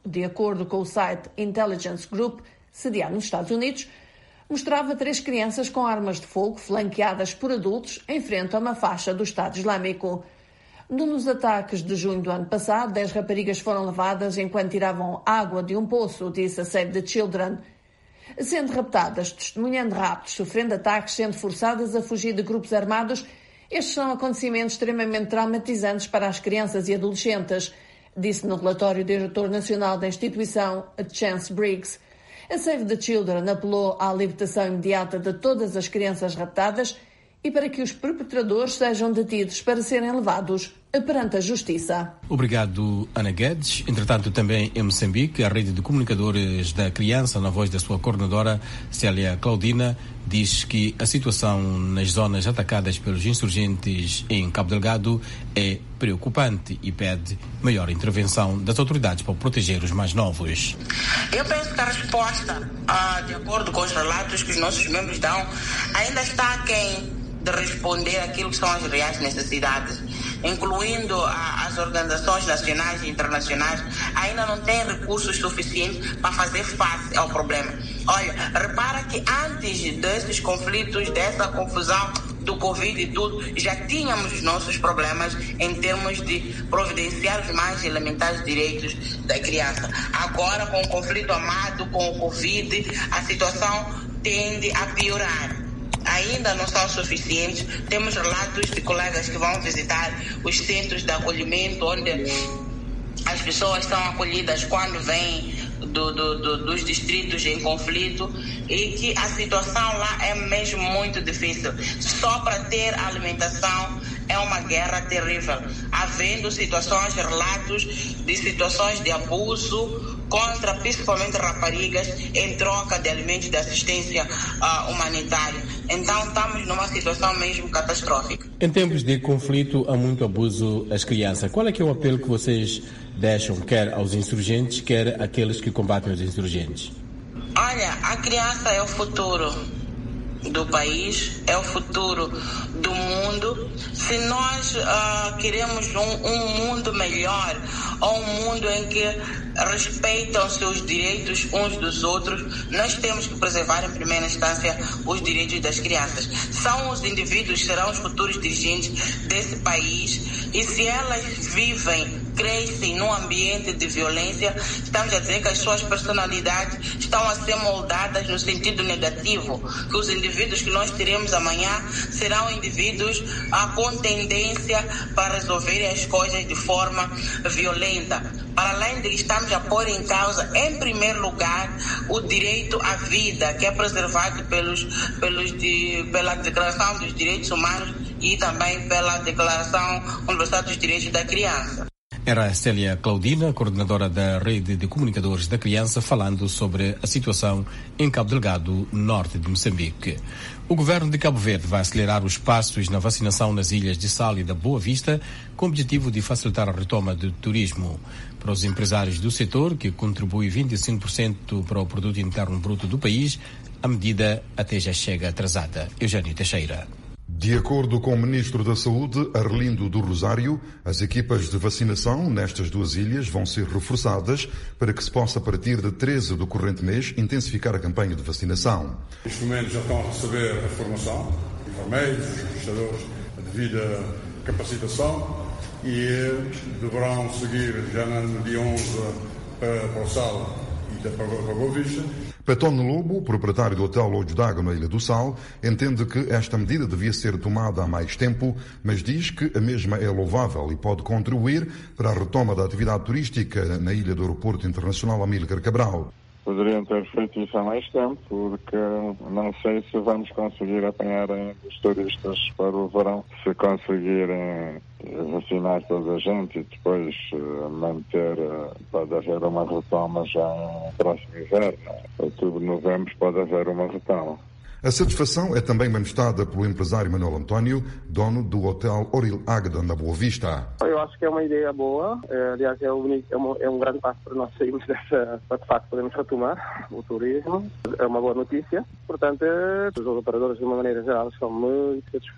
S3: de acordo com o site Intelligence Group, sediado nos Estados Unidos, mostrava três crianças com armas de fogo flanqueadas por adultos em frente a uma faixa do Estado Islâmico. Nos ataques de junho do ano passado, dez raparigas foram levadas enquanto tiravam água de um poço, disse a Save the Children. Sendo raptadas, testemunhando raptos, sofrendo ataques, sendo forçadas a fugir de grupos armados, estes são acontecimentos extremamente traumatizantes para as crianças e adolescentes, disse no relatório o diretor nacional da instituição, Chance Briggs. A Save the Children apelou à libertação imediata de todas as crianças raptadas e para que os perpetradores sejam detidos para serem levados perante a justiça.
S4: Obrigado, Ana Guedes. Entretanto, também em Moçambique, a rede de comunicadores da criança, na voz da sua coordenadora, Célia Claudina, diz que a situação nas zonas atacadas pelos insurgentes em Cabo Delgado é preocupante e pede maior intervenção das autoridades para proteger os mais novos.
S7: Eu penso que a resposta, ah, de acordo com os relatos que os nossos membros dão, ainda está aquém de responder aquilo que são as reais necessidades, incluindo a, as organizações nacionais e internacionais, ainda não têm recursos suficientes para fazer face ao problema. Olha, repara que antes desses conflitos, dessa confusão do Covid e tudo, já tínhamos os nossos problemas em termos de providenciar os mais elementares direitos da criança. Agora, com o conflito armado, com o Covid, a situação tende a piorar. Ainda não são suficientes. Temos relatos de colegas que vão visitar os centros de acolhimento, onde as pessoas são acolhidas quando vêm do, do, do, dos distritos em conflito, e que a situação lá é mesmo muito difícil. Só para ter alimentação é uma guerra terrível, havendo situações, relatos de situações de abuso contra principalmente raparigas em troca de alimentos de assistência uh, humanitária. Então estamos numa situação mesmo catastrófica.
S4: Em tempos de conflito há muito abuso às crianças. Qual é que é o apelo que vocês deixam, quer aos insurgentes, quer àqueles que combatem os insurgentes?
S7: Olha, a criança é o futuro do país, é o futuro do mundo. Se nós uh, queremos um, um mundo melhor, ou um mundo em que respeitam-se os direitos uns dos outros, nós temos que preservar em primeira instância os direitos das crianças. São os indivíduos, serão os futuros dirigentes desse país, e se elas vivem, crescem num ambiente de violência, estamos a dizer que as suas personalidades estão a ser moldadas no sentido negativo, que os indivíduos que nós teremos amanhã serão indivíduos ah, com tendência para resolverem as coisas de forma violenta. Para além de que estamos a pôr em causa, em primeiro lugar, o direito à vida, que é preservado pelos, pelos de, pela Declaração dos Direitos Humanos e também pela Declaração Universal dos Direitos da Criança.
S4: Era a Célia Claudina, coordenadora da Rede de Comunicadores da Criança, falando sobre a situação em Cabo Delgado, norte de Moçambique. O governo de Cabo Verde vai acelerar os passos na vacinação nas ilhas de Sal e da Boa Vista, com o objetivo de facilitar a retoma do turismo. Para os empresários do setor, que contribui vinte e cinco por cento para o produto interno bruto do país, a medida até já chega atrasada. Eugênio Teixeira.
S8: De acordo com o Ministro da Saúde, Arlindo do Rosário, as equipas de vacinação nestas duas ilhas vão ser reforçadas para que se possa, a partir de treze do corrente mês, intensificar a campanha de vacinação.
S23: Neste momento já estão a receber a formação, enfermeiros, prestadores de devida capacitação, e deverão seguir já no dia onze para, para o Sal e para a Boa Vista.
S8: Petone Lobo, proprietário do Hotel Olho d'Água na Ilha do Sal, entende que esta medida devia ser tomada há mais tempo, mas diz que a mesma é louvável e pode contribuir para a retoma da atividade turística na ilha do Aeroporto Internacional Amílcar Cabral.
S24: Poderiam ter feito isso há mais tempo, porque não sei se vamos conseguir apanhar os turistas para o verão, se conseguirem vacinar toda a gente e depois manter, pode haver uma retoma já no próximo inverno. Outubro, novembro pode haver uma retoma.
S8: A satisfação é também manifestada pelo empresário Manuel António, dono do Hotel Oril Águeda, na Boa Vista.
S25: Eu acho que é uma ideia boa. É, aliás, é, único, é, uma, é um grande passo para nós sairmos dessa, para de facto podermos retomar o turismo. É uma boa notícia. Portanto, os operadores, de uma maneira geral, estão muito satisfeitos.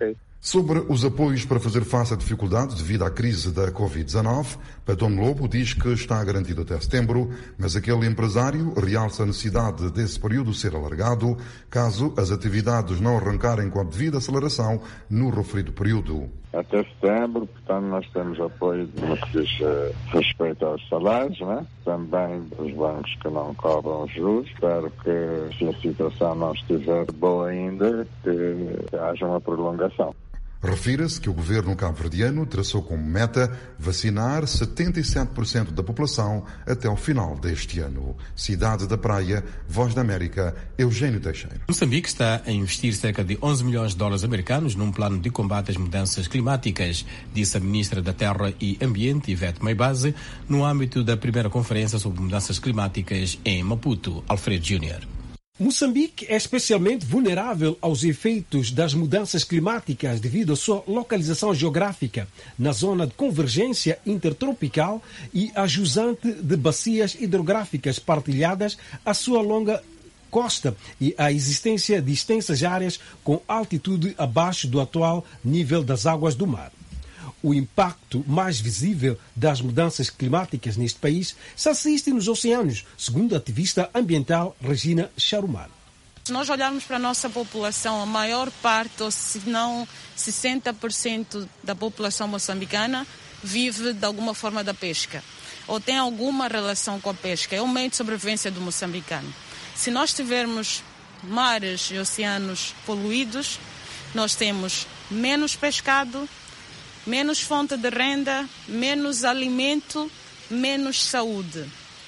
S8: Sobre os apoios para fazer face à dificuldade devido à crise da covid dezanove, Paton Lobo diz que está garantido até setembro, mas aquele empresário realça a necessidade desse período ser alargado, caso as atividades não arrancarem com a devida aceleração no referido período.
S24: Até setembro, portanto, nós temos apoio no que diz respeito aos salários, né? Também dos bancos que não cobram juros. Espero que, se a situação não estiver boa ainda, que haja uma prolongação.
S8: Refira-se que o governo cabo-verdiano traçou como meta vacinar setenta e sete por cento da população até o final deste ano. Cidade da Praia, Voz da América, Eugênio Teixeira.
S4: Moçambique está a investir cerca de onze milhões de dólares americanos num plano de combate às mudanças climáticas, disse a ministra da Terra e Ambiente, Ivete Maibaze, no âmbito da primeira conferência sobre mudanças climáticas em Maputo. Alfredo Júnior.
S6: Moçambique é especialmente vulnerável aos efeitos das mudanças climáticas devido à sua localização geográfica na zona de convergência intertropical e a jusante de bacias hidrográficas partilhadas à sua longa costa e a existência de extensas áreas com altitude abaixo do atual nível das águas do mar. O impacto mais visível das mudanças climáticas neste país se assiste nos oceanos, segundo a ativista ambiental Regina Charumar.
S9: Se nós olharmos para a nossa população, a maior parte, ou se não sessenta por cento da população moçambicana, vive de alguma forma da pesca, ou tem alguma relação com a pesca. É o meio de sobrevivência do moçambicano. Se nós tivermos mares e oceanos poluídos, nós temos menos pescado, menos fonte de renda, menos alimento, menos saúde.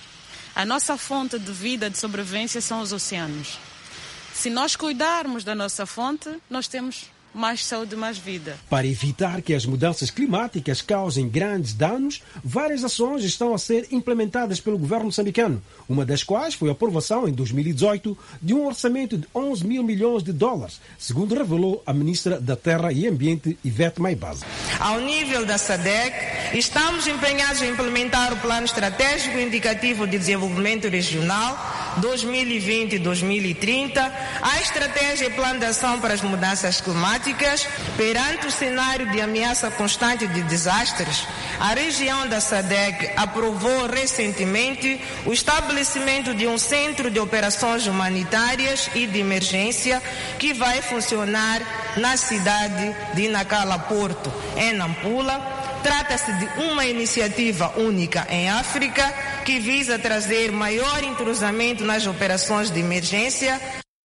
S9: A nossa fonte de vida, de sobrevivência, são os oceanos. Se nós cuidarmos da nossa fonte, nós temos mais saúde e mais vida.
S6: Para evitar que as mudanças climáticas causem grandes danos, várias ações estão a ser implementadas pelo governo moçambicano, uma das quais foi a aprovação em dois mil e dezoito de um orçamento de onze mil milhões de dólares, segundo revelou a ministra da Terra e Ambiente, Ivete Maibaze.
S10: Ao nível da SADC, estamos empenhados em implementar o Plano Estratégico Indicativo de Desenvolvimento Regional dois mil e vinte a dois mil e trinta, a Estratégia e Plano de Ação para as Mudanças Climáticas. Perante o cenário de ameaça constante de desastres, a região da SADC aprovou recentemente o estabelecimento de um centro de operações humanitárias e de emergência que vai funcionar na cidade de Nacala Porto, em Nampula. Trata-se de uma iniciativa única em África que visa trazer maior entrosamento nas operações de emergência.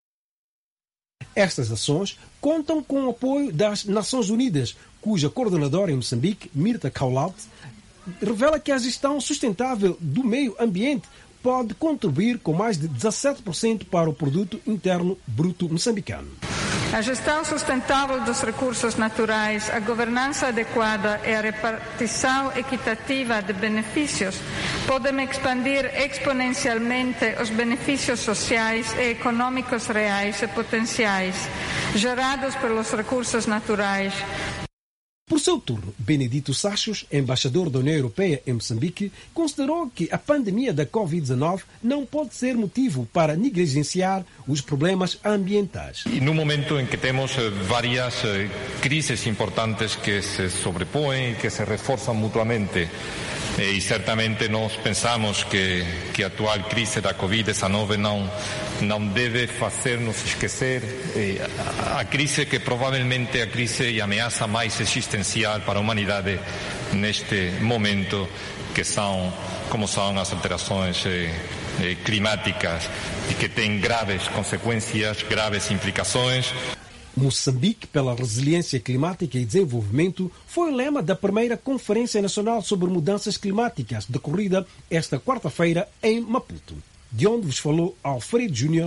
S6: Estas ações contam com o apoio das Nações Unidas, cuja coordenadora em Moçambique, Mirta Kaulaut, revela que a gestão sustentável do meio ambiente pode contribuir com mais de dezassete por cento para o produto interno bruto moçambicano.
S12: A gestão sustentável dos recursos naturais, a governança adequada e a repartição equitativa de benefícios podem expandir exponencialmente os benefícios sociais e econômicos reais e potenciais gerados pelos recursos naturais.
S6: Por seu turno, Benedito Sachos, embaixador da União Europeia em Moçambique, considerou que a pandemia da covid dezanove não pode ser motivo para negligenciar os problemas ambientais.
S13: E no momento em que temos várias crises importantes que se sobrepõem e que se reforçam mutuamente, e certamente nós pensamos que, que a atual crise da covid dezanove não, não deve fazer-nos esquecer a, a crise que provavelmente é a crise e a ameaça mais existencial para a humanidade neste momento, que são, como são as alterações eh, eh, climáticas e que têm graves consequências, graves implicações.
S6: Moçambique pela resiliência climática e desenvolvimento foi o lema da primeira Conferência Nacional sobre Mudanças Climáticas, decorrida esta quarta-feira em Maputo, de onde vos falou Alfredo Júnior.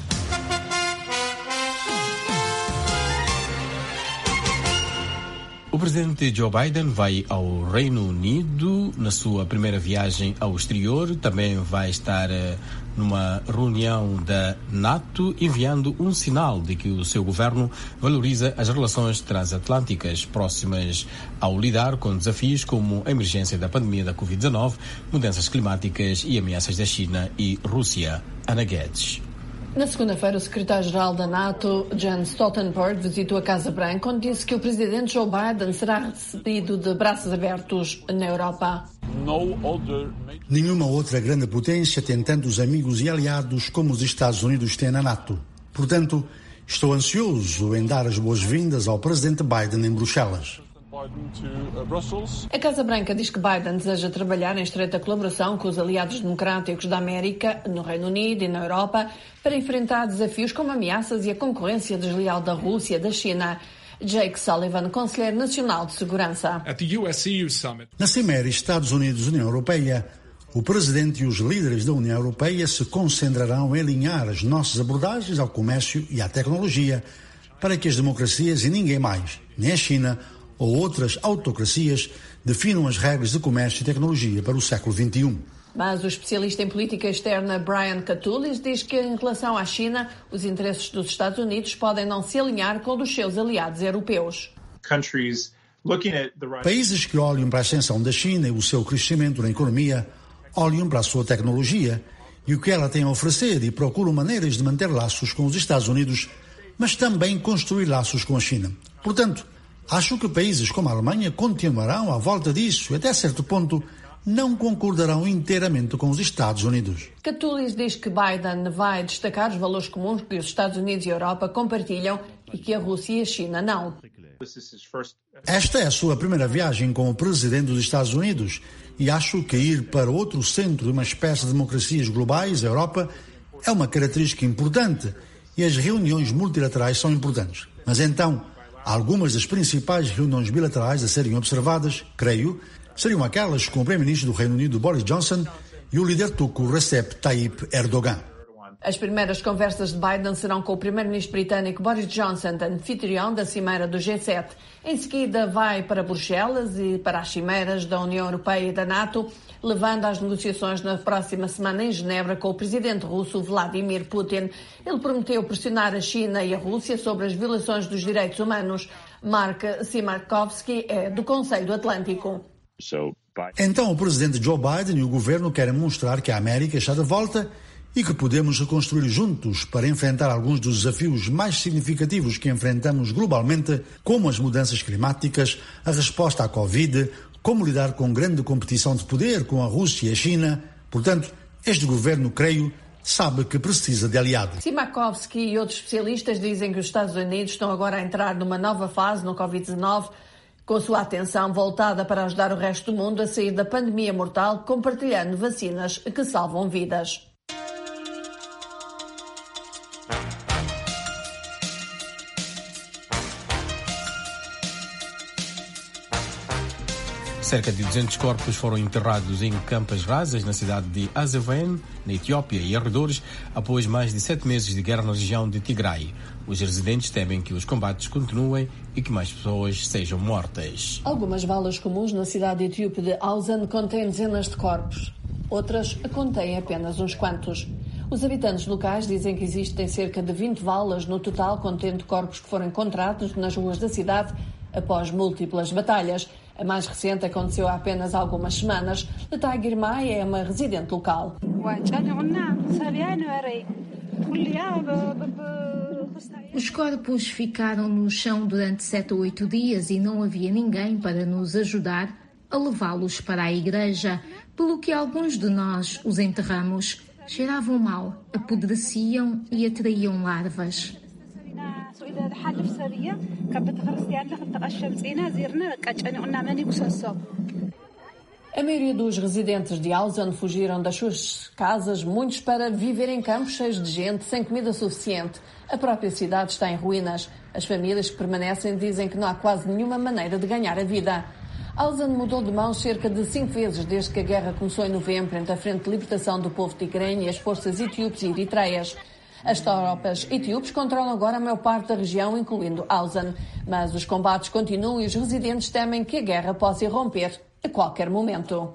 S4: O O presidente Joe Biden vai ao Reino Unido na sua primeira viagem ao exterior. Também vai estar numa reunião da NATO, enviando um sinal de que o seu governo valoriza as relações transatlânticas próximas ao lidar com desafios como a emergência da pandemia da covid dezenove, mudanças climáticas e ameaças da China e Rússia. Ana Guedes.
S3: Na segunda-feira, o secretário-geral da NATO, Jens Stoltenberg, visitou a Casa Branca, onde disse que o presidente Joe Biden será recebido de braços abertos na Europa.
S5: Nenhuma outra grande potência tem tantos amigos e aliados como os Estados Unidos têm na NATO. Portanto, estou ansioso em dar as boas-vindas ao presidente Biden em Bruxelas.
S3: A Casa Branca diz que Biden deseja trabalhar em estreita colaboração com os aliados democráticos da América, no Reino Unido e na Europa, para enfrentar desafios como ameaças e a concorrência desleal da Rússia e da China. Jake Sullivan, conselheiro nacional de segurança.
S5: Na Cimeira Estados Unidos-União Europeia, o presidente e os líderes da União Europeia se concentrarão em alinhar as nossas abordagens ao comércio e à tecnologia para que as democracias e ninguém mais, nem a China ou outras autocracias, definam as regras de comércio e tecnologia para o século vinte e um.
S3: Mas o especialista em política externa Brian Katulis diz que, em relação à China, os interesses dos Estados Unidos podem não se alinhar com os dos seus aliados europeus.
S5: Países que olham para a ascensão da China e o seu crescimento na economia, olham para a sua tecnologia e o que ela tem a oferecer e procuram maneiras de manter laços com os Estados Unidos, mas também construir laços com a China. Portanto, acho que países como a Alemanha continuarão à volta disso e, até certo ponto, não concordarão inteiramente com os Estados Unidos.
S3: Katulis diz que Biden vai destacar os valores comuns que os Estados Unidos e a Europa compartilham e que a Rússia e a China não.
S5: Esta é a sua primeira viagem como presidente dos Estados Unidos e acho que ir para outro centro de uma espécie de democracias globais, a Europa, é uma característica importante e as reuniões multilaterais são importantes. Mas então, algumas das principais reuniões bilaterais a serem observadas, creio, seriam aquelas com o primeiro-ministro do Reino Unido, Boris Johnson, e o líder turco, Recep Tayyip Erdogan.
S3: As primeiras conversas de Biden serão com o primeiro-ministro britânico Boris Johnson, anfitrião da Cimeira do G sete. Em seguida, vai para Bruxelas e para as cimeiras da União Europeia e da NATO, levando às negociações na próxima semana em Genebra com o presidente russo Vladimir Putin. Ele prometeu pressionar a China e a Rússia sobre as violações dos direitos humanos. Mark Simarkovsky é do Conselho Atlântico.
S5: Então o presidente Joe Biden e o governo querem mostrar que a América está de volta e que podemos reconstruir juntos para enfrentar alguns dos desafios mais significativos que enfrentamos globalmente, como as mudanças climáticas, a resposta à Covid, como lidar com grande competição de poder com a Rússia e a China. Portanto, este governo, creio, sabe que precisa de aliados.
S3: Simarkovsky e outros especialistas dizem que os Estados Unidos estão agora a entrar numa nova fase no covid dezenove, com a sua atenção voltada para ajudar o resto do mundo a sair da pandemia mortal, compartilhando vacinas que salvam vidas.
S4: Cerca de duzentos corpos foram enterrados em campas rasas na cidade de Azeven, na Etiópia e arredores, após mais de sete meses de guerra na região de Tigray. Os residentes temem que os combates continuem e que mais pessoas sejam mortas.
S3: Algumas valas comuns na cidade etíope de Ausan contêm dezenas de corpos. Outras contêm apenas uns quantos. Os habitantes locais dizem que existem cerca de vinte valas no total contendo corpos que foram encontrados nas ruas da cidade após múltiplas batalhas. A mais recente aconteceu há apenas algumas semanas. Letai Girmay é uma residente local.
S11: Os corpos ficaram no chão durante sete ou oito dias e não havia ninguém para nos ajudar a levá-los para a igreja, pelo que alguns de nós os enterramos. Cheiravam mal, apodreciam e atraíam larvas.
S3: A maioria dos residentes de Ausan fugiram das suas casas, muitos para viver em campos cheios de gente, sem comida suficiente. A própria cidade está em ruínas. As famílias que permanecem dizem que não há quase nenhuma maneira de ganhar a vida. Ausan mudou de mãos cerca de cinco vezes desde que a guerra começou em novembro entre a Frente de Libertação do Povo tigrenho e as forças etíopes e eritreias. As tropas etíopes controlam agora a maior parte da região, incluindo Ausan. Mas os combates continuam e os residentes temem que a guerra possa irromper a qualquer momento.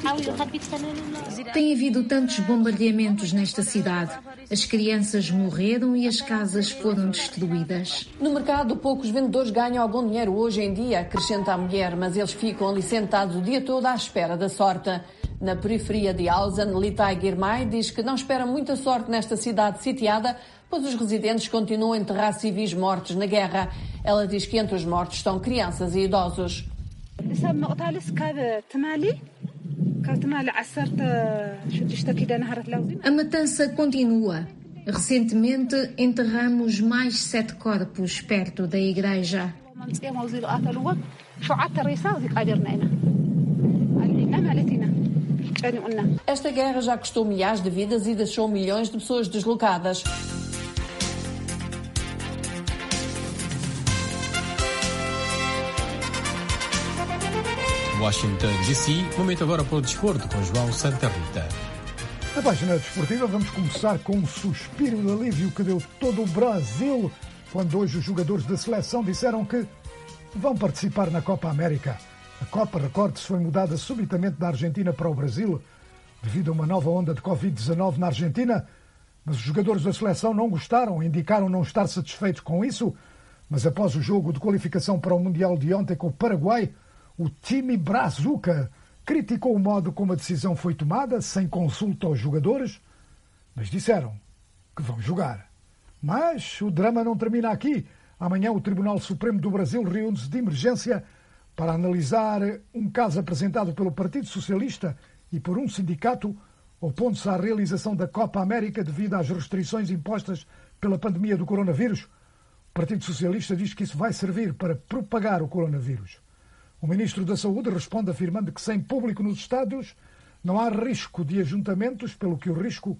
S11: Tem havido tantos bombardeamentos nesta cidade. As crianças morreram e as casas foram destruídas.
S3: No mercado, poucos vendedores ganham algum dinheiro hoje em dia, acrescenta a mulher, mas eles ficam ali sentados o dia todo à espera da sorte. Na periferia de Ausan, Litai Girmay diz que não espera muita sorte nesta cidade sitiada, pois os residentes continuam a enterrar civis mortos na guerra. Ela diz que entre os mortos estão crianças e idosos.
S11: A matança continua. Recentemente enterramos mais sete corpos perto da igreja.
S3: Esta guerra já custou milhares de vidas e deixou milhões de pessoas deslocadas.
S4: Washington, D C, momento agora para o desporto com João Santa Rita.
S2: Na página desportiva vamos começar com um suspiro de alívio que deu todo o Brasil quando hoje os jogadores da seleção disseram que vão participar na Copa América. A Copa, recorde-se, foi mudada subitamente da Argentina para o Brasil devido a uma nova onda de covid dezanove na Argentina, mas os jogadores da seleção não gostaram, indicaram não estar satisfeitos com isso, mas após o jogo de qualificação para o Mundial de ontem com o Paraguai, o time Brazuca criticou o modo como a decisão foi tomada, sem consulta aos jogadores, mas disseram que vão jogar. Mas o drama não termina aqui. Amanhã o Tribunal Supremo do Brasil reúne-se de emergência para analisar um caso apresentado pelo Partido Socialista e por um sindicato opondo-se à realização da Copa América devido às restrições impostas pela pandemia do coronavírus. O Partido Socialista diz que isso vai servir para propagar o coronavírus. O Ministro da Saúde responde afirmando que sem público nos estádios não há risco de ajuntamentos, pelo que o risco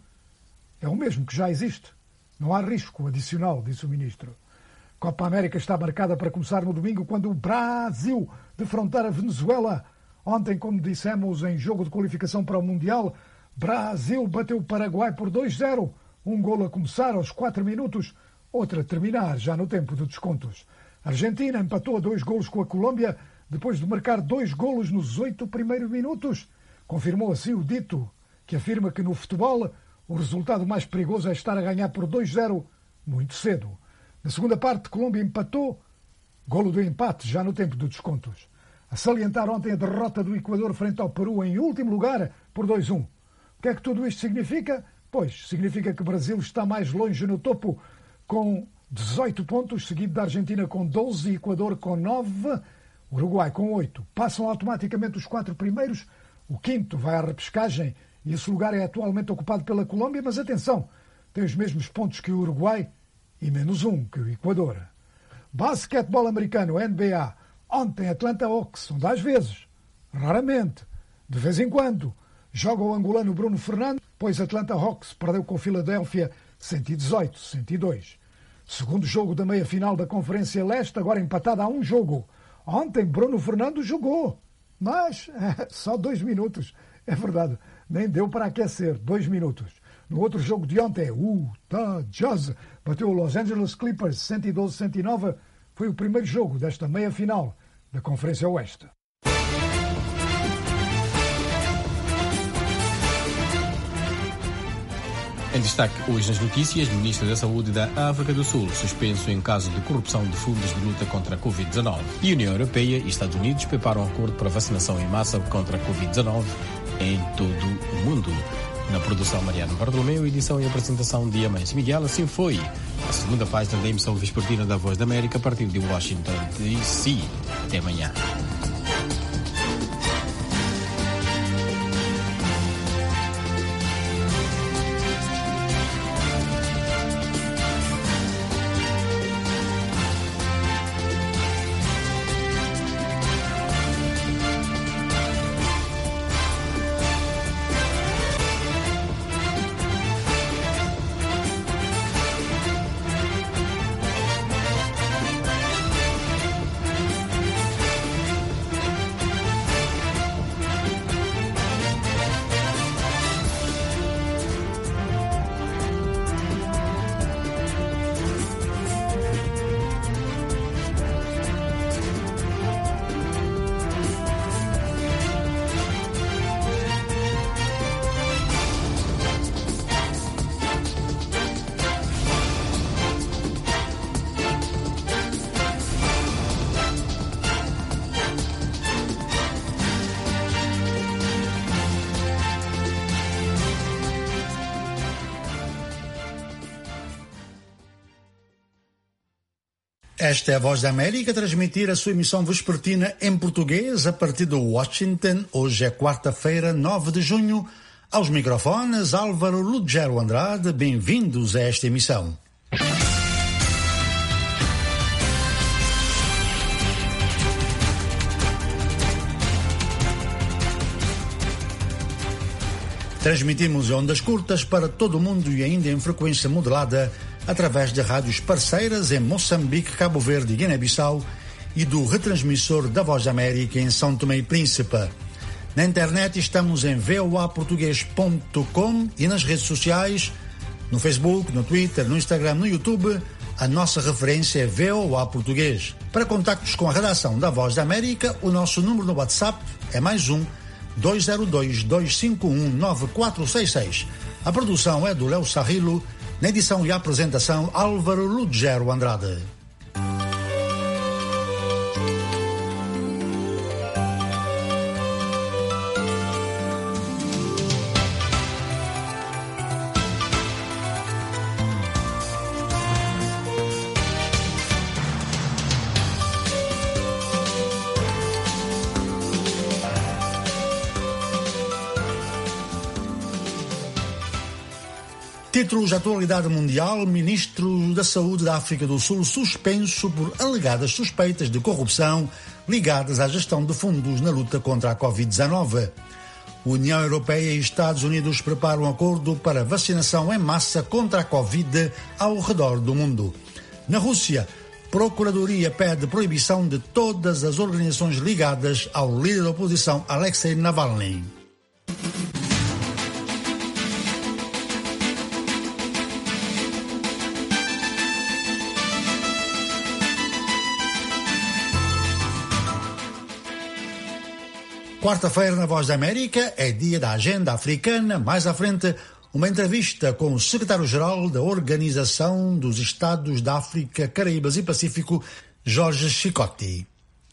S2: é o mesmo que já existe. Não há risco adicional, disse o Ministro. A Copa América está marcada para começar no domingo, quando o Brasil defrontar a Venezuela. Ontem, como dissemos, em jogo de qualificação para o Mundial, Brasil bateu o Paraguai por dois a zero. Um golo a começar aos quatro minutos, outro a terminar já no tempo de descontos. A Argentina empatou a dois golos com a Colômbia, depois de marcar dois golos nos oito primeiros minutos. Confirmou assim o dito, que afirma que no futebol o resultado mais perigoso é estar a ganhar por dois a zero muito cedo. Na segunda parte, Colômbia empatou, golo do empate já no tempo de descontos. A salientar ontem a derrota do Equador frente ao Peru em último lugar por dois a um. O que é que tudo isto significa? Pois, significa que o Brasil está mais longe no topo com dezoito pontos, seguido da Argentina com doze, Equador com nove, Uruguai com oito. Passam automaticamente os quatro primeiros, o quinto vai à repescagem e esse lugar é atualmente ocupado pela Colômbia, mas atenção, tem os mesmos pontos que o Uruguai e menos um que o Equador. Basquetebol americano, N B A. Ontem Atlanta Hawks, onde às vezes, raramente, de vez em quando, joga o angolano Bruno Fernandes, pois Atlanta Hawks perdeu com Filadélfia cento e dezoito a cento e dois. Segundo jogo da meia-final da Conferência Leste, agora empatada a um jogo. Ontem Bruno Fernandes jogou, mas é, só dois minutos. É verdade, nem deu para aquecer, dois minutos. No outro jogo de ontem, o Utah Jazz bateu o Los Angeles Clippers cento e doze a cento e nove. Foi o primeiro jogo desta meia-final da Conferência Oeste.
S4: Em destaque hoje nas notícias, o Ministro da Saúde da África do Sul suspenso em caso de corrupção de fundos de luta contra a covid dezanove. E União Europeia e Estados Unidos preparam um acordo para vacinação em massa contra a covid dezanove em todo o mundo. Na produção, Mariano Bartolomeu, edição e apresentação de Amâncio Miguel. Assim foi a segunda página da emissão vespertina da Voz da América a partir de Washington, D C. Até amanhã.
S5: Esta é a Voz da América, a transmitir a sua emissão vespertina em português a partir de Washington. Hoje é quarta-feira, nove de junho. Aos microfones, Álvaro Lugero Andrade. Bem-vindos a esta emissão. Transmitimos em ondas curtas para todo o mundo e ainda em frequência modulada através de rádios parceiras em Moçambique, Cabo Verde e Guiné-Bissau e do retransmissor da Voz da América em São Tomé e Príncipe. Na internet estamos em v o a português ponto com e nas redes sociais, no Facebook, no Twitter, no Instagram, no YouTube, a nossa referência é V O A Português. Para contactos com a redação da Voz da América, o nosso número no WhatsApp é mais um dois zero dois, dois cinco um, nove quatro seis seis. A produção é do Léo Sarrilo, na edição e apresentação Álvaro Lugero Andrade. Títulos de atualidade mundial: Ministro da Saúde da África do Sul suspenso por alegadas suspeitas de corrupção ligadas à gestão de fundos na luta contra a covid dezenove. União Europeia e Estados Unidos preparam um acordo para vacinação em massa contra a Covid ao redor do mundo. Na Rússia, Procuradoria pede proibição de todas as organizações ligadas ao líder da oposição Alexei Navalny. Quarta-feira, na Voz da América, é dia da agenda africana. Mais à frente, uma entrevista com o secretário-geral da Organização dos Estados da África, Caraíbas e Pacífico, Jorge Chicotti.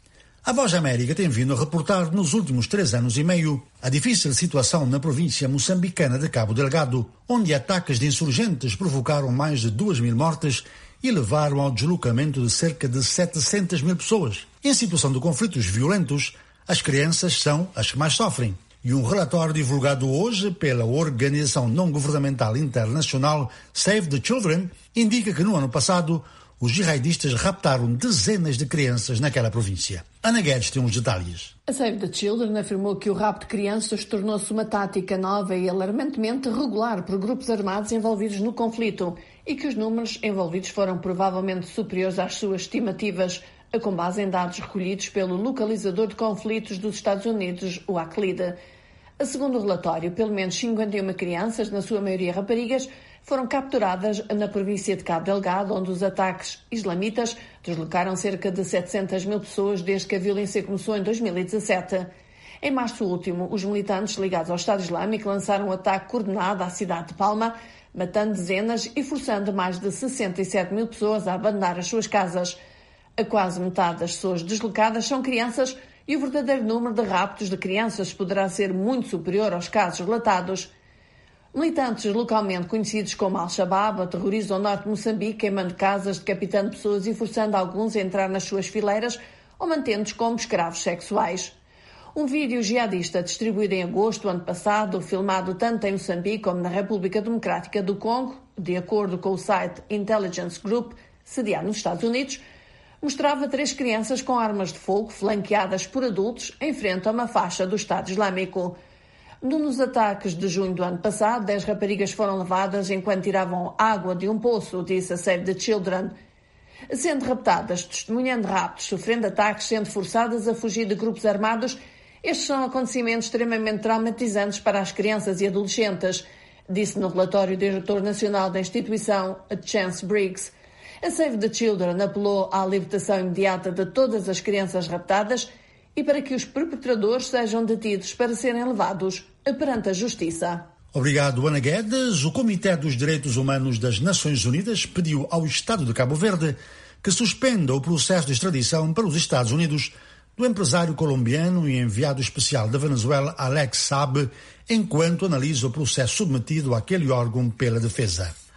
S5: A Voz da América tem vindo a reportar nos últimos três anos e meio a difícil situação na província moçambicana de Cabo Delgado, onde ataques de insurgentes provocaram mais de duas mil mortes e levaram ao deslocamento de cerca de setecentas mil pessoas. Em situação de conflitos violentos, as crianças são as que mais sofrem. E um relatório divulgado hoje pela organização não-governamental internacional Save the Children indica que no ano passado os jihadistas raptaram dezenas de crianças naquela província. Ana Guedes tem uns detalhes.
S3: A Save the Children afirmou que o rapto de crianças tornou-se uma tática nova e alarmantemente regular por grupos armados envolvidos no conflito e que os números envolvidos foram provavelmente superiores às suas estimativas, com base em dados recolhidos pelo localizador de conflitos dos Estados Unidos, o ACLID. Segundo o relatório, pelo menos cinquenta e uma crianças, na sua maioria raparigas, foram capturadas na província de Cabo Delgado, onde os ataques islamitas deslocaram cerca de setecentas mil pessoas desde que a violência começou em dois mil e dezassete. Em março último, os militantes ligados ao Estado Islâmico lançaram um ataque coordenado à cidade de Palma, matando dezenas e forçando mais de sessenta e sete mil pessoas a abandonar as suas casas. A quase metade das pessoas deslocadas são crianças e o verdadeiro número de raptos de crianças poderá ser muito superior aos casos relatados. Militantes localmente conhecidos como Al-Shabaab aterrorizam o norte de Moçambique, queimando casas, decapitando pessoas e forçando alguns a entrar nas suas fileiras ou mantendo-os como escravos sexuais. Um vídeo jihadista distribuído em agosto do ano passado, filmado tanto em Moçambique como na República Democrática do Congo, de acordo com o site Intelligence Group, sediado nos Estados Unidos, mostrava três crianças com armas de fogo, flanqueadas por adultos, em frente a uma faixa do Estado Islâmico. Num dos ataques de junho do ano passado, dez raparigas foram levadas enquanto tiravam água de um poço, disse a Save the Children. Sendo raptadas, testemunhando raptos, sofrendo ataques, sendo forçadas a fugir de grupos armados, estes são acontecimentos extremamente traumatizantes para as crianças e adolescentes, disse no relatório o diretor nacional da instituição, Chance Briggs. A Save the Children apelou à libertação imediata de todas as crianças raptadas e para que os perpetradores sejam detidos para serem levados perante a justiça.
S5: Obrigado, Ana Guedes. O Comitê dos Direitos Humanos das Nações Unidas pediu ao Estado de Cabo Verde que suspenda o processo de extradição para os Estados Unidos do empresário colombiano e enviado especial da Venezuela, Alex Saab, enquanto analisa o processo submetido àquele órgão pela defesa.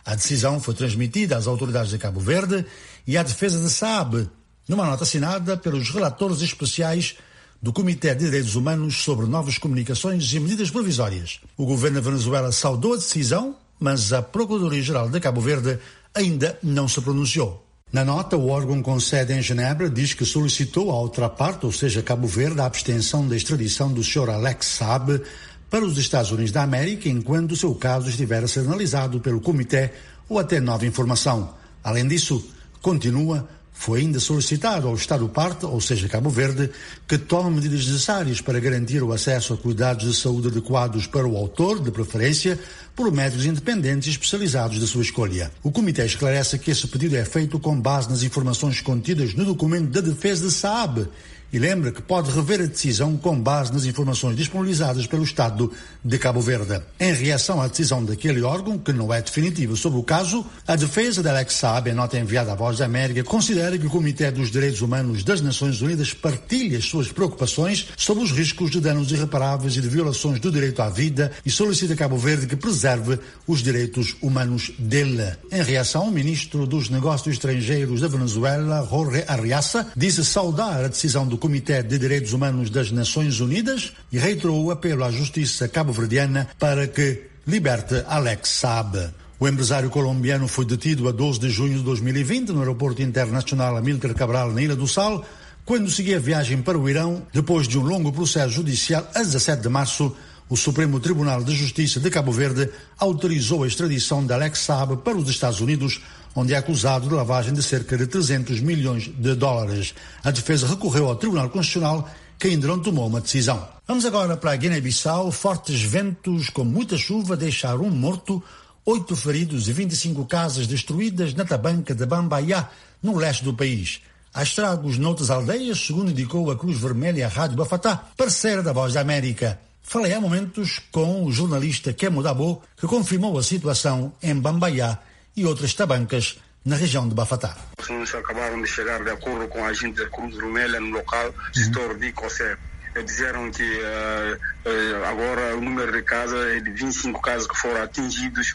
S5: A decisão foi transmitida às autoridades de Cabo Verde e à defesa de Saab, numa nota assinada pelos relatores especiais do Comitê de Direitos Humanos sobre Novas Comunicações e Medidas Provisórias. O governo da Venezuela saudou a decisão, mas a Procuradoria-Geral de Cabo Verde ainda não se pronunciou. Na nota, o órgão com sede em Genebra diz que solicitou à outra parte, ou seja, Cabo Verde, a abstenção da extradição do senhor Alex Saab para os Estados Unidos da América enquanto o seu caso estiver a ser analisado pelo Comitê ou até nova informação. Além disso, continua, foi ainda solicitado ao Estado-parte, ou seja, Cabo Verde, que tome medidas necessárias para garantir o acesso a cuidados de saúde adequados para o autor, de preferência, por médicos independentes e especializados da sua escolha. O Comitê esclarece que esse pedido é feito com base nas informações contidas no documento da defesa de Saab e lembra que pode rever a decisão com base nas informações disponibilizadas pelo Estado de Cabo Verde. Em reação à decisão daquele órgão, que não é definitiva sobre o caso, a defesa de Alex Saab, em nota enviada à Voz da América, considera que o Comitê dos Direitos Humanos das Nações Unidas partilha as suas preocupações sobre os riscos de danos irreparáveis e de violações do direito à vida e solicita a Cabo Verde que preserve os direitos humanos dele. Em reação, o ministro dos Negócios Estrangeiros da Venezuela, Jorge Arriaza, disse saudar a decisão do Comitê de Direitos Humanos das Nações Unidas e reiterou o apelo à justiça cabo-verdiana para que liberte Alex Saab. O empresário colombiano foi detido a doze de junho de dois mil e vinte no aeroporto internacional Amílcar Cabral, na Ilha do Sal, quando seguia viagem para o Irão. Depois de um longo processo judicial, a dezassete de março, o Supremo Tribunal de Justiça de Cabo Verde autorizou a extradição de Alex Saab para os Estados Unidos, onde é acusado de lavagem de cerca de trezentos milhões de dólares. A defesa recorreu ao Tribunal Constitucional, que ainda não tomou uma decisão. Vamos agora para a Guiné-Bissau. Fortes ventos com muita chuva deixaram um morto, oito feridos e vinte e cinco casas destruídas na tabanca de Bambayá, no leste do país. Há estragos noutras aldeias, segundo indicou a Cruz Vermelha e a Rádio Bafatá, parceira da Voz da América. Falei há momentos com o jornalista Kemo Dabo, que confirmou a situação em Bambayá e outras tabancas na região de Bafatá.
S14: Os acabaram de chegar, de acordo com a agente da Cruz Vermelha no local, uhum. setor de Cocé. Disseram que uh, uh, agora o número de casas é de vinte e cinco casas que foram atingidos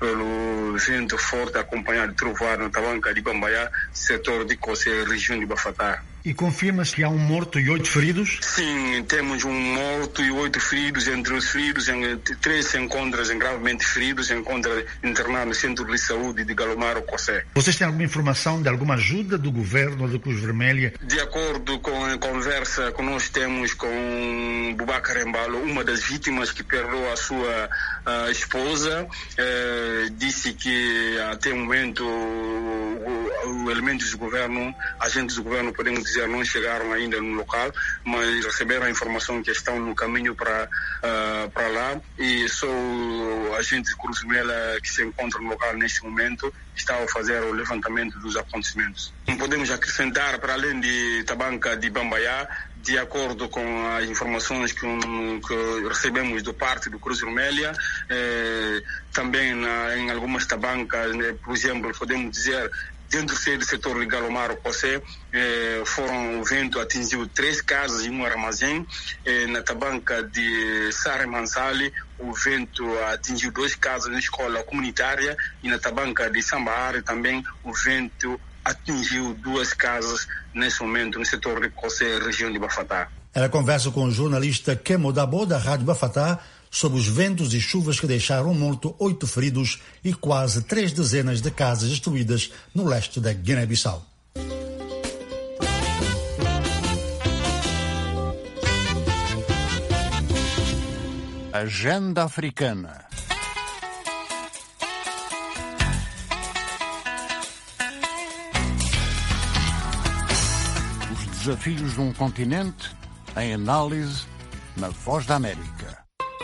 S14: pelo vento forte acompanhado de trovoada na tabanca de Bambayá, setor de Cocé, região de Bafatá.
S5: E confirma-se que há um morto e oito feridos?
S14: Sim, temos um morto e oito feridos. Entre os feridos, três se encontram gravemente feridos, se encontram internados no Centro de Saúde de Galomaro, Cocé.
S5: Vocês têm alguma informação de alguma ajuda do governo ou da Cruz Vermelha?
S14: De acordo com a conversa que nós temos com Boubacar Embalo, uma das vítimas que perdeu a sua a esposa, eh, disse que até o momento os elementos do governo, agentes do governo, podemos dizer, não chegaram ainda no local, mas receberam a informação que estão no caminho para uh, para lá, e só o agente de Cruz Vermelha que se encontra no local neste momento está a fazer o levantamento dos acontecimentos. Podemos acrescentar, para além de tabanca de Bambayá, de acordo com as informações que, um, que recebemos do parte do Cruz Vermelha, eh, também na, em algumas tabancas, né, por exemplo, podemos dizer, dentro do setor de Galomaro, Cocé, eh, foram, o vento atingiu três casas e um armazém. Eh, na tabanca de Sare Mansali, o vento atingiu duas casas na escola comunitária, e na tabanca de Sambaare também o vento atingiu duas casas nesse momento no setor de Cocé, região de Bafatá.
S5: Ela conversa com o jornalista Kemo Dabo, da Rádio Bafatá, sobre os ventos e chuvas que deixaram morto, oito feridos e quase três dezenas de casas destruídas no leste da Guiné-Bissau.
S15: Agenda Africana. Os desafios de um continente em análise na Voz da América.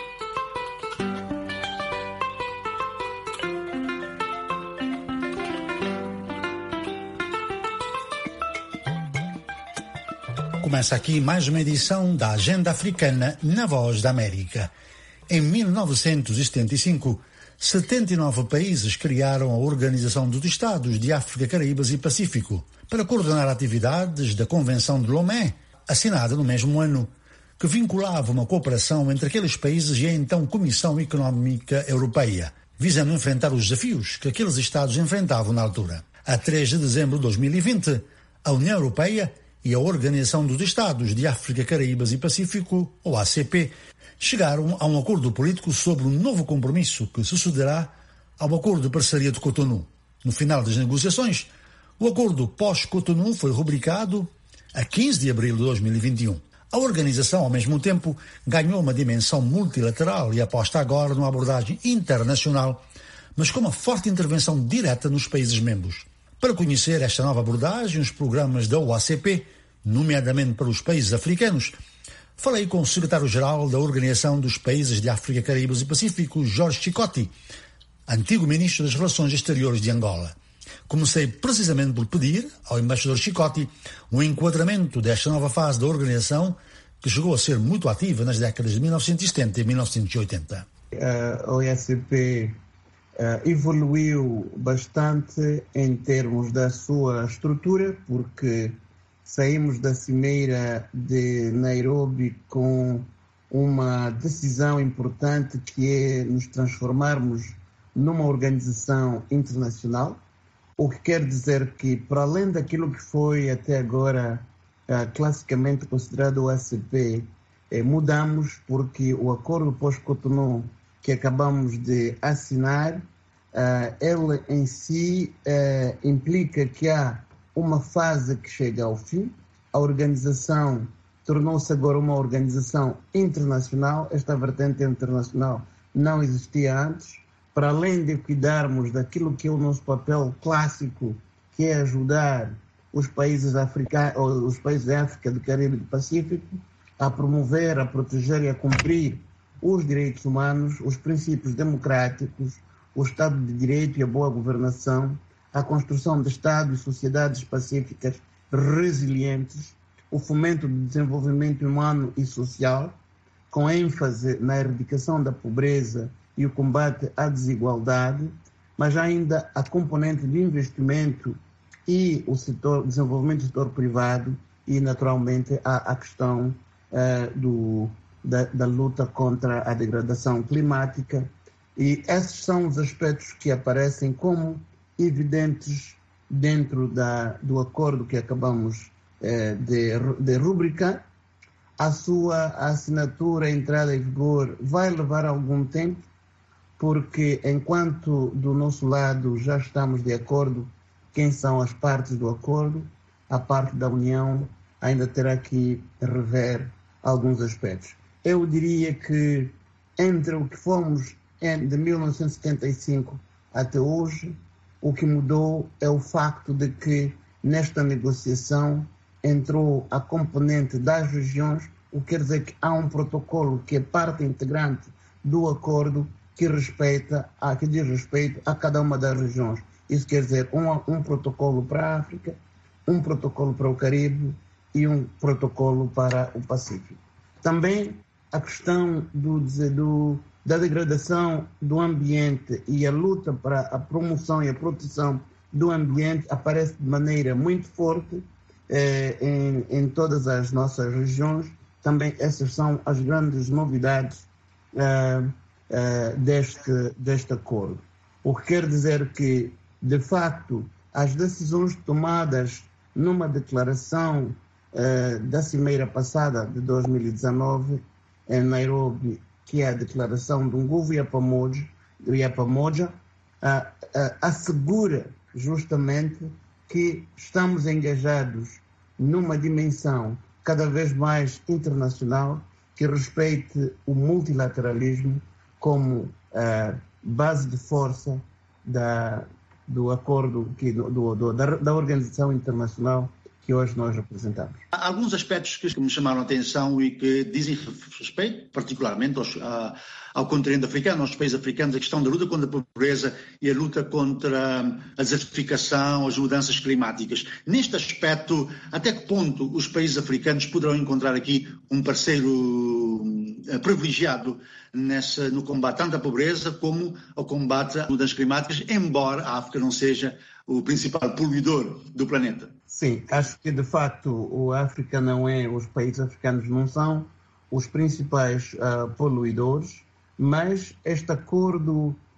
S5: Começa aqui mais uma edição da Agenda Africana na Voz da América. Em mil novecentos e setenta e cinco, setenta e nove países criaram a Organização dos Estados de África, Caraíbas e Pacífico para coordenar atividades da Convenção de Lomé, assinada no mesmo ano, que vinculava uma cooperação entre aqueles países e a então Comissão Económica Europeia. visando enfrentar os desafios que aqueles Estados enfrentavam na altura. A três de dezembro de dois mil e vinte, a União Europeia e a Organização dos Estados de África, Caraíbas e Pacífico, ou A C P, chegaram a um acordo político sobre um novo compromisso que sucederá ao Acordo de Parceria de Cotonou. No final das negociações, o acordo pós-Cotonou foi rubricado a quinze de abril de dois mil e vinte e um. A organização, ao mesmo tempo, ganhou uma dimensão multilateral e aposta agora numa abordagem internacional, mas com uma forte intervenção direta nos países membros. Para conhecer esta nova abordagem, os programas da O A C P, nomeadamente para os países africanos, falei com o secretário-geral da Organização dos Países de África, Caraíbas e Pacífico, Jorge Chicotti, antigo ministro das Relações Exteriores de Angola. Comecei precisamente por pedir ao embaixador Chicotti um enquadramento desta nova fase da organização, que chegou a ser muito ativa nas décadas de mil novecentos e setenta e mil novecentos e oitenta.
S16: A O A C P uh, evoluiu bastante em termos da sua estrutura, porque saímos da cimeira de Nairobi com uma decisão importante, que é nos transformarmos numa organização internacional, o que quer dizer que, para além daquilo que foi até agora uh, classicamente considerado o A C P, eh, mudamos, porque o acordo pós-Cotonou que acabamos de assinar, uh, ele em si uh, implica que há uma fase que chega ao fim. A organização tornou-se agora uma organização internacional. Esta vertente internacional não existia antes. Para além de cuidarmos daquilo que é o nosso papel clássico, que é ajudar os países africanos, os países da África, do Caribe e do Pacífico, a promover, a proteger e a cumprir os direitos humanos, os princípios democráticos, o Estado de Direito e a boa governação, a construção de Estados e sociedades pacíficas resilientes, o fomento do desenvolvimento humano e social, com ênfase na erradicação da pobreza e o combate à desigualdade, mas ainda a componente de investimento e o setor, desenvolvimento do setor privado e, naturalmente, a, a questão uh, do, da, da luta contra a degradação climática. E esses são os aspectos que aparecem como evidentes dentro da, do acordo que acabamos uh, de, de rubricar. A sua assinatura, a entrada em vigor, vai levar algum tempo, porque enquanto do nosso lado já estamos de acordo quem são as partes do acordo, a parte da União ainda terá que rever alguns aspectos. Eu diria que entre o que fomos de mil novecentos e setenta e cinco até hoje, o que mudou é o facto de que nesta negociação entrou a componente das regiões, o que quer dizer que há um protocolo que é parte integrante do acordo, que respeita, a, que diz respeito a cada uma das regiões. Isso quer dizer um, um protocolo para a África, um protocolo para o Caribe e um protocolo para o Pacífico. Também a questão do, do, da degradação do ambiente e a luta para a promoção e a proteção do ambiente aparece de maneira muito forte eh, em, em todas as nossas regiões. Também essas são as grandes novidades eh, Uh, deste, deste acordo. O que quer dizer que, de facto, as decisões tomadas numa declaração uh, da cimeira passada de dois mil e dezanove em Nairobi, que é a declaração do Nguvu Yapamoja, do Yapamoja, uh, uh, assegura justamente que estamos engajados numa dimensão cada vez mais internacional que respeite o multilateralismo como uh, base de força da, do acordo, que, do, do, da, da organização internacional que hoje nós representamos.
S5: Há alguns aspectos que me chamaram a atenção e que dizem respeito, particularmente aos, a, ao continente africano, aos países africanos, a questão da luta contra a pobreza e a luta contra a desertificação, as mudanças climáticas. Neste aspecto, até que ponto os países africanos poderão encontrar aqui um parceiro uh, privilegiado nessa, no combate tanto à pobreza como ao combate às mudanças climáticas, embora a África não seja o principal poluidor do planeta?
S16: Sim, acho que de facto o África não é, os países africanos não são os principais uh, poluidores, mas este acordo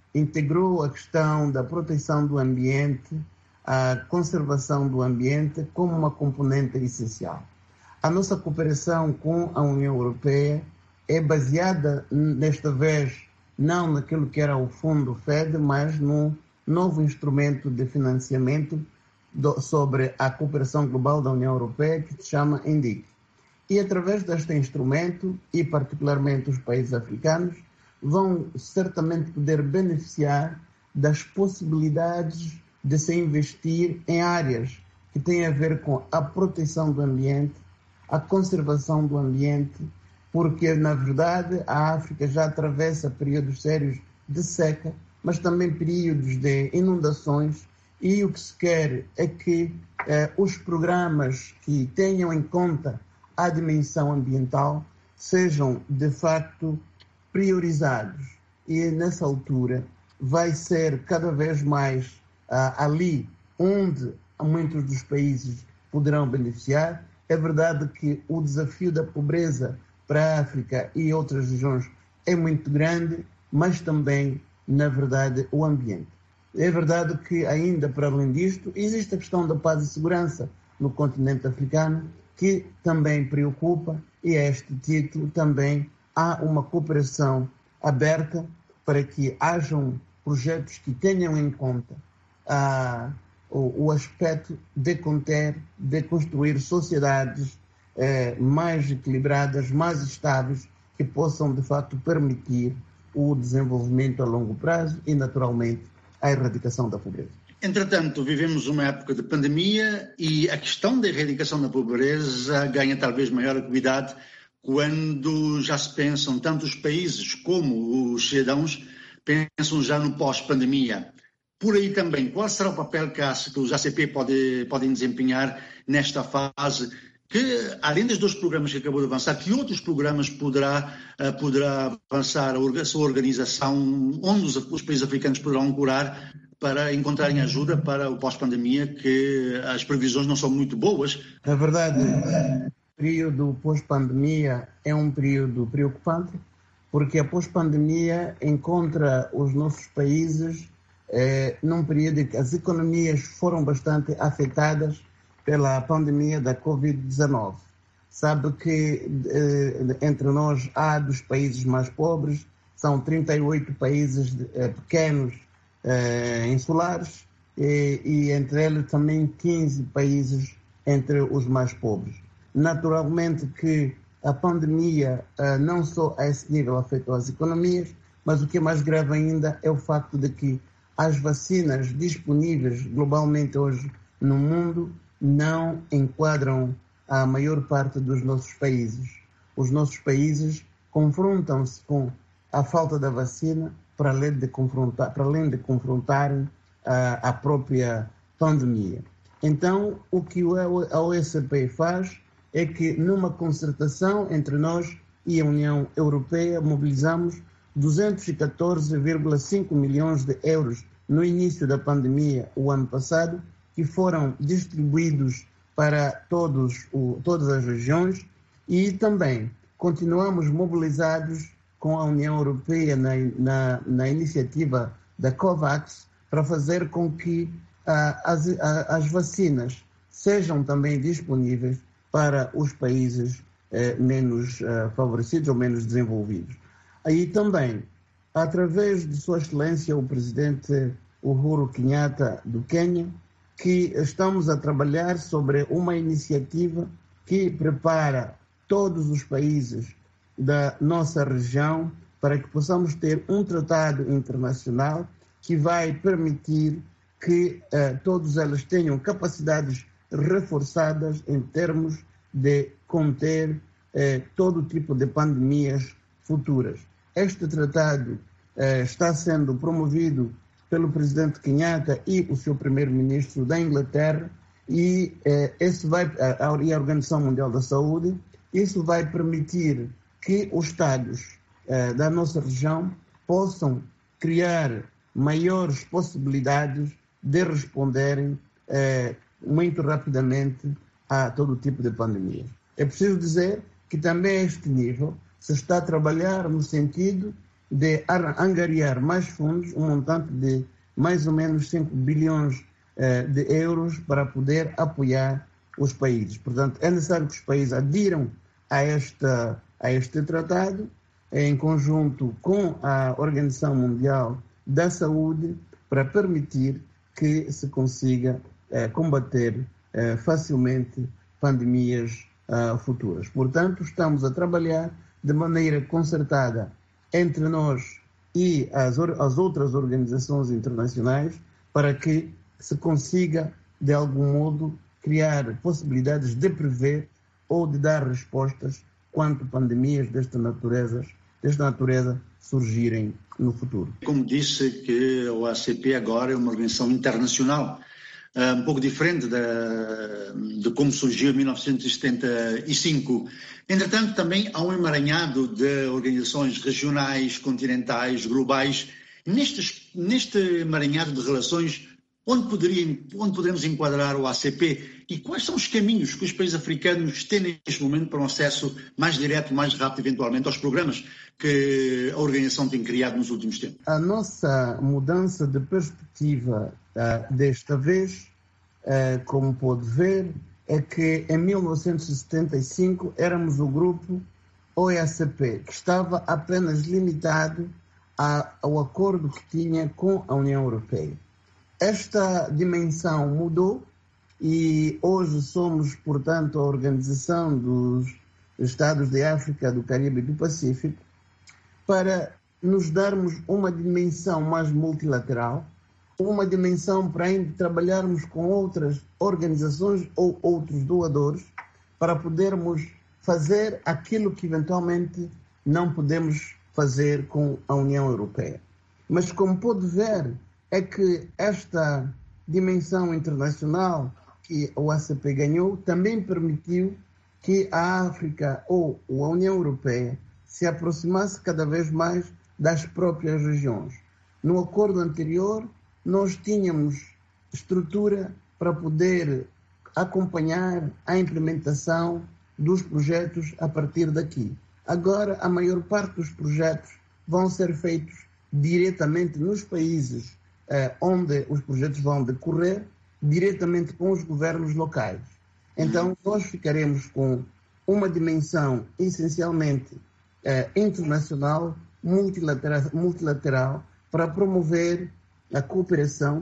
S16: integrou a questão da proteção do ambiente, a conservação do ambiente como uma componente essencial. A nossa cooperação com a União Europeia é baseada, desta vez, não naquilo que era o Fundo F E D, mas num novo instrumento de financiamento do, sobre a cooperação global da União Europeia, que se chama N D I C. E através deste instrumento, e particularmente os países africanos, vão certamente poder beneficiar das possibilidades de se investir em áreas que têm a ver com a proteção do ambiente, a conservação do ambiente, porque, na verdade, a África já atravessa períodos sérios de seca, mas também períodos de inundações, e o que se quer é que eh, os programas que tenham em conta a dimensão ambiental sejam, de facto, priorizados. E, nessa altura, vai ser cada vez mais ah, ali onde muitos dos países poderão beneficiar. É verdade que o desafio da pobreza para a África e outras regiões é muito grande, mas também, na verdade, o ambiente. É verdade que ainda, para além disto, existe a questão da paz e segurança no continente africano, que também preocupa, e a este título também há uma cooperação aberta para que hajam projetos que tenham em conta ah, o, o aspecto de conter, de construir sociedades eh, mais equilibradas, mais estáveis, que possam, de facto, permitir o desenvolvimento a longo prazo e, naturalmente, a erradicação da pobreza.
S5: Entretanto, vivemos uma época de pandemia e a questão da erradicação da pobreza ganha talvez maior acuidade quando já se pensam, tanto os países como os cidadãos, pensam já no pós-pandemia. Por aí também, qual será o papel que, que os A C P pode, podem desempenhar nesta fase, que, além dos dois programas que acabou de avançar, que outros programas poderá, poderá avançar a sua organização, onde os, os países africanos poderão curar para encontrarem ajuda para o pós-pandemia, que as previsões não são muito boas?
S16: Na verdade, o período pós-pandemia é um período preocupante, porque a pós-pandemia encontra os nossos países eh, num período em que as economias foram bastante afetadas pela pandemia da covid dezenove. Sabe que eh, entre nós há dos países mais pobres, são trinta e oito países eh, pequenos, eh, insulares, e, e entre eles também quinze países entre os mais pobres. Naturalmente que a pandemia eh, não só a esse nível afetou as economias, mas o que é mais grave ainda é o facto de que as vacinas disponíveis globalmente hoje no mundo não enquadram a maior parte dos nossos países. Os nossos países confrontam-se com a falta da vacina para além de confrontar, para além de confrontarem a, a própria pandemia. Então, o que a O E C P faz é que, numa concertação entre nós e a União Europeia, mobilizamos duzentos e catorze vírgula cinco milhões de euros no início da pandemia, o ano passado, que foram distribuídos para todos o, todas as regiões, e também continuamos mobilizados com a União Europeia na, na, na iniciativa da COVAX para fazer com que ah, as, ah, as vacinas sejam também disponíveis para os países eh, menos eh, favorecidos ou menos desenvolvidos. Aí também, através de Sua Excelência o Presidente Uhuru Kenyatta do Quênia, que estamos a trabalhar sobre uma iniciativa que prepara todos os países da nossa região para que possamos ter um tratado internacional que vai permitir que eh, todos eles tenham capacidades reforçadas em termos de conter eh, todo tipo de pandemias futuras. Este tratado eh, está sendo promovido pelo presidente Kenyatta e o seu primeiro-ministro da Inglaterra, e eh, esse vai, a, a Organização Mundial da Saúde, isso vai permitir que os Estados eh, da nossa região possam criar maiores possibilidades de responderem eh, muito rapidamente a todo tipo de pandemia. É preciso dizer que também a este nível se está a trabalhar no sentido de angariar mais fundos, um montante de mais ou menos cinco bilhões eh, de euros para poder apoiar os países. Portanto, é necessário que os países adiram a, esta, a este tratado, em conjunto com a Organização Mundial da Saúde, para permitir que se consiga eh, combater eh, facilmente pandemias eh, futuras. Portanto, estamos a trabalhar de maneira concertada entre nós e as, as outras organizações internacionais para que se consiga, de algum modo, criar possibilidades de prever ou de dar respostas quando pandemias desta natureza, desta natureza surgirem no futuro.
S5: Como disse, que o A C P agora é uma organização internacional, um pouco diferente da, de como surgiu em mil novecentos e setenta e cinco. Entretanto, também há um emaranhado de organizações regionais, continentais, globais. Neste, neste emaranhado de relações, onde, poderia, onde poderemos enquadrar o A C P e quais são os caminhos que os países africanos têm neste momento para um acesso mais direto, mais rápido, eventualmente, aos programas que a organização tem criado nos últimos tempos?
S16: A nossa mudança de perspectiva uh, desta vez, uh, como pode ver, é que em mil novecentos e setenta e cinco éramos o grupo O E C P, que estava apenas limitado a, ao acordo que tinha com a União Europeia. Esta dimensão mudou e hoje somos, portanto, a Organização dos Estados de África, do Caribe e do Pacífico, para nos darmos uma dimensão mais multilateral, uma dimensão para ainda trabalharmos com outras organizações ou outros doadores para podermos fazer aquilo que eventualmente não podemos fazer com a União Europeia. Mas como pode ver, é que esta dimensão internacional que o A C P ganhou também permitiu que a África ou a União Europeia se aproximasse cada vez mais das próprias regiões. No acordo anterior, nós tínhamos estrutura para poder acompanhar a implementação dos projetos a partir daqui. Agora, a maior parte dos projetos vão ser feitos diretamente nos países eh, onde os projetos vão decorrer, diretamente com os governos locais. Então, nós ficaremos com uma dimensão essencialmente eh, internacional, multilateral, multilateral, para promover a cooperação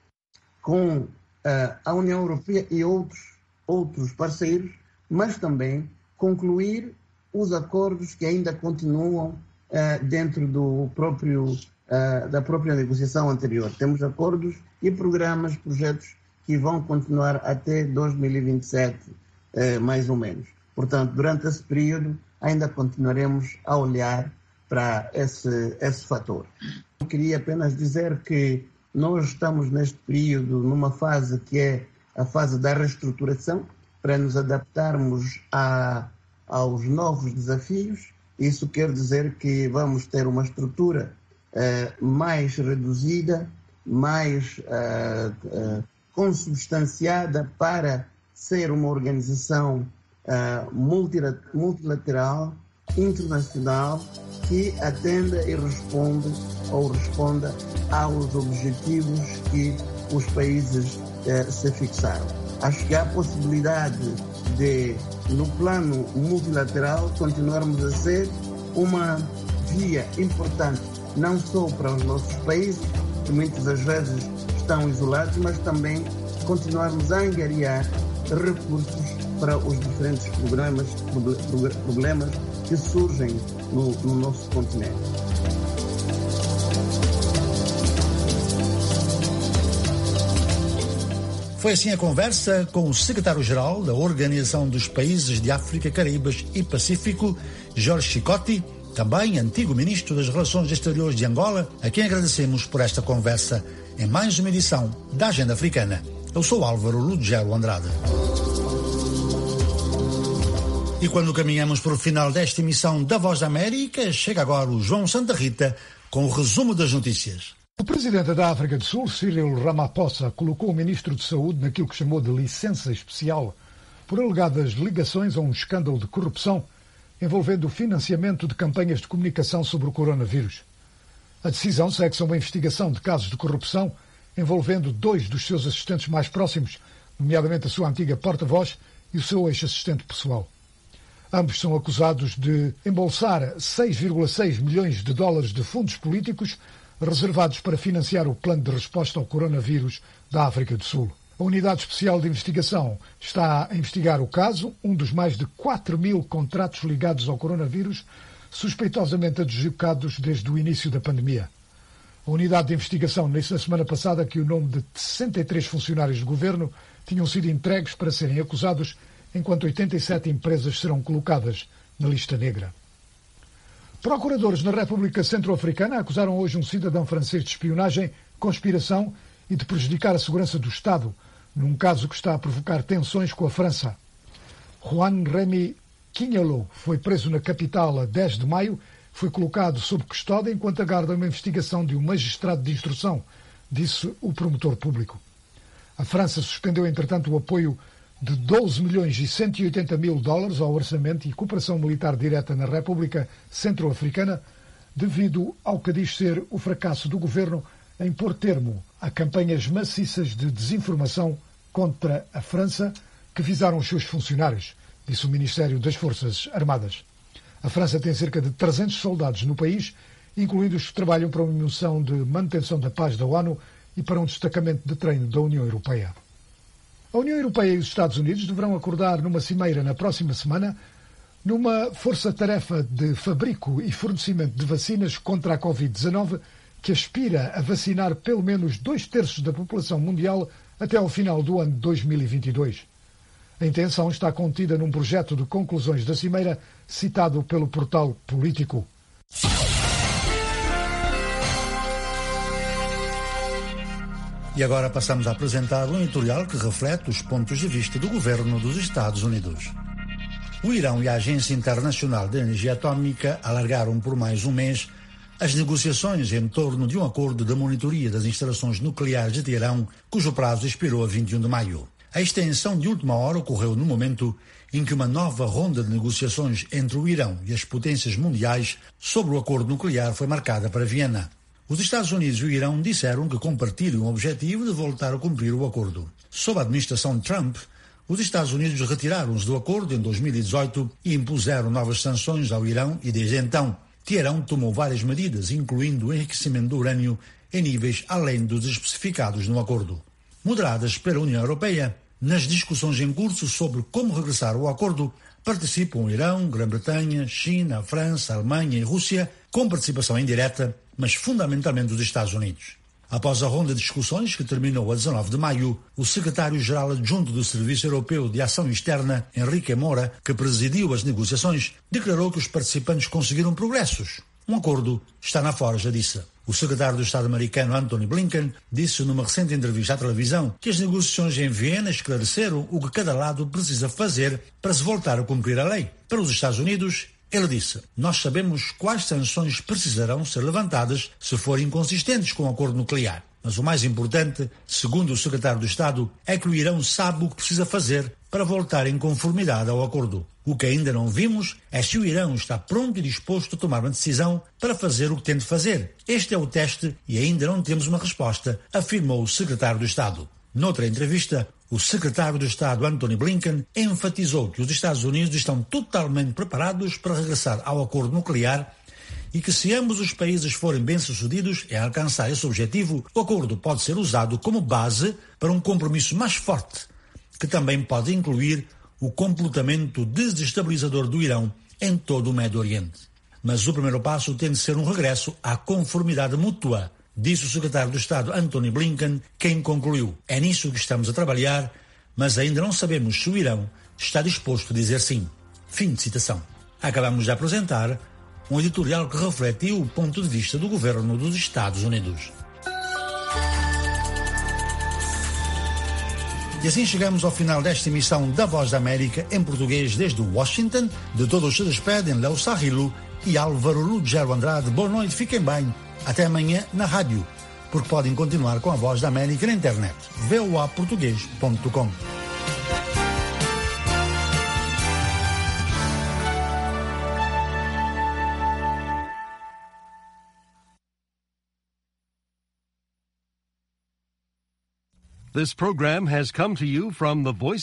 S16: com uh, a União Europeia e outros, outros parceiros, mas também concluir os acordos que ainda continuam uh, dentro do próprio, uh, da própria negociação anterior. Temos acordos e programas, projetos que vão continuar até dois mil e vinte e sete, uh, mais ou menos. Portanto, durante esse período, ainda continuaremos a olhar para esse, esse fator. Eu queria apenas dizer que nós estamos neste período numa fase que é a fase da reestruturação, para nos adaptarmos a, aos novos desafios. Isso quer dizer que vamos ter uma estrutura uh, mais reduzida, mais uh, uh, consubstanciada para ser uma organização uh, multilateral, internacional, que atenda e responde ou responda aos objetivos que os países eh, se fixaram. Acho que há possibilidade de, no plano multilateral, continuarmos a ser uma via importante, não só para os nossos países, que muitas das vezes estão isolados, mas também continuarmos a angariar recursos para os diferentes programas, problemas que surgem no, no nosso continente.
S5: Foi assim a conversa com o secretário-geral da Organização dos Países de África, Caraíbas e Pacífico, Jorge Chicote, também antigo ministro das Relações Exteriores de Angola, a quem agradecemos por esta conversa em mais uma edição da Agenda Africana. Eu sou Álvaro Ludgero Andrade. E quando caminhamos para o final desta emissão da Voz da América, chega agora o João Santa Rita com o resumo das notícias.
S2: O presidente da África do Sul, Cyril Ramaphosa, colocou o ministro de Saúde naquilo que chamou de licença especial por alegadas ligações a um escândalo de corrupção envolvendo o financiamento de campanhas de comunicação sobre o coronavírus. A decisão segue-se a uma investigação de casos de corrupção envolvendo dois dos seus assistentes mais próximos, nomeadamente a sua antiga porta-voz e o seu ex-assistente pessoal. Ambos são acusados de embolsar seis vírgula seis milhões de dólares de fundos políticos reservados para financiar o plano de resposta ao coronavírus da África do Sul. A Unidade Especial de Investigação está a investigar o caso, um dos mais de quatro mil contratos ligados ao coronavírus, suspeitosamente adjudicados desde o início da pandemia. A Unidade de Investigação disse na semana passada que o nome de sessenta e três funcionários de governo tinham sido entregues para serem acusados, enquanto oitenta e sete empresas serão colocadas na lista negra. Procuradores na República Centro-Africana acusaram hoje um cidadão francês de espionagem, conspiração e de prejudicar a segurança do Estado, num caso que está a provocar tensões com a França. Juan Remy Quinhalou foi preso na capital a dez de maio, foi colocado sob custódia enquanto aguarda uma investigação de um magistrado de instrução, disse o promotor público. A França suspendeu, entretanto, o apoio de doze milhões e cento e oitenta mil dólares ao orçamento e cooperação militar direta na República Centro-Africana, devido ao que diz ser o fracasso do governo em pôr termo a campanhas maciças de desinformação contra a França que visaram os seus funcionários, disse o Ministério das Forças Armadas. A França tem cerca de trezentos soldados no país, incluindo os que trabalham para uma missão de manutenção da paz da ONU e para um destacamento de treino da União Europeia. A União Europeia e os Estados Unidos deverão acordar numa cimeira na próxima semana numa força-tarefa de fabrico e fornecimento de vacinas contra a covid dezanove que aspira a vacinar pelo menos dois terços da população mundial até ao final do ano de dois mil e vinte e dois. A intenção está contida num projeto de conclusões da cimeira citado pelo portal Político.
S5: E agora passamos a apresentar um editorial que reflete os pontos de vista do governo dos Estados Unidos. O Irão e a Agência Internacional de Energia Atômica alargaram por mais um mês as negociações em torno de um acordo de monitoria das instalações nucleares de Teherão, cujo prazo expirou a vinte e um de maio. A extensão de última hora ocorreu no momento em que uma nova ronda de negociações entre o Irão e as potências mundiais sobre o acordo nuclear foi marcada para Viena. Os Estados Unidos e o Irão disseram que compartilham o objetivo de voltar a cumprir o acordo. Sob a administração Trump, os Estados Unidos retiraram-se do acordo em dois mil e dezoito e impuseram novas sanções ao Irão e desde então Teherão tomou várias medidas, incluindo o enriquecimento do urânio em níveis além dos especificados no acordo. Moderadas pela União Europeia, nas discussões em curso sobre como regressar ao acordo, participam o Irão, Grã-Bretanha, China, França, Alemanha e Rússia, com participação indireta, mas fundamentalmente dos Estados Unidos. Após a ronda de discussões, que terminou a dezanove de maio, o secretário-geral adjunto do Serviço Europeu de Ação Externa, Enrique Mora, que presidiu as negociações, declarou que os participantes conseguiram progressos. Um acordo está na forja, disse. O secretário do Estado americano Antony Blinken disse numa recente entrevista à televisão que as negociações em Viena esclareceram o que cada lado precisa fazer para se voltar a cumprir a lei. Para os Estados Unidos, ele disse: nós sabemos quais sanções precisarão ser levantadas se forem inconsistentes com o acordo nuclear. Mas o mais importante, segundo o secretário do Estado, é que o Irão sabe o que precisa fazer para voltar em conformidade ao acordo. O que ainda não vimos é se o Irão está pronto e disposto a tomar uma decisão para fazer o que tem de fazer. Este é o teste e ainda não temos uma resposta, afirmou o secretário do Estado. Noutra entrevista, o secretário do Estado Antony Blinken enfatizou que os Estados Unidos estão totalmente preparados para regressar ao acordo nuclear e que se ambos os países forem bem-sucedidos em alcançar esse objetivo, o acordo pode ser usado como base para um compromisso mais forte, que também pode incluir o completamento desestabilizador do Irão em todo o Médio Oriente. Mas o primeiro passo tem de ser um regresso à conformidade mútua, disse o secretário do Estado Antony Blinken, quem concluiu: é nisso que estamos a trabalhar, mas ainda não sabemos se o Irão está disposto a dizer sim. Fim de citação. Acabamos de apresentar um editorial que refletiu o ponto de vista do governo dos Estados Unidos. E assim chegamos ao final desta emissão da Voz da América em português desde Washington. De todos se despedem Léo Sarrilo e Álvaro Lugero Andrade. Boa noite, fiquem bem. Até amanhã na rádio, porque podem continuar com a Voz da América na internet. v o a português ponto com
S17: This program has come to you from the Voice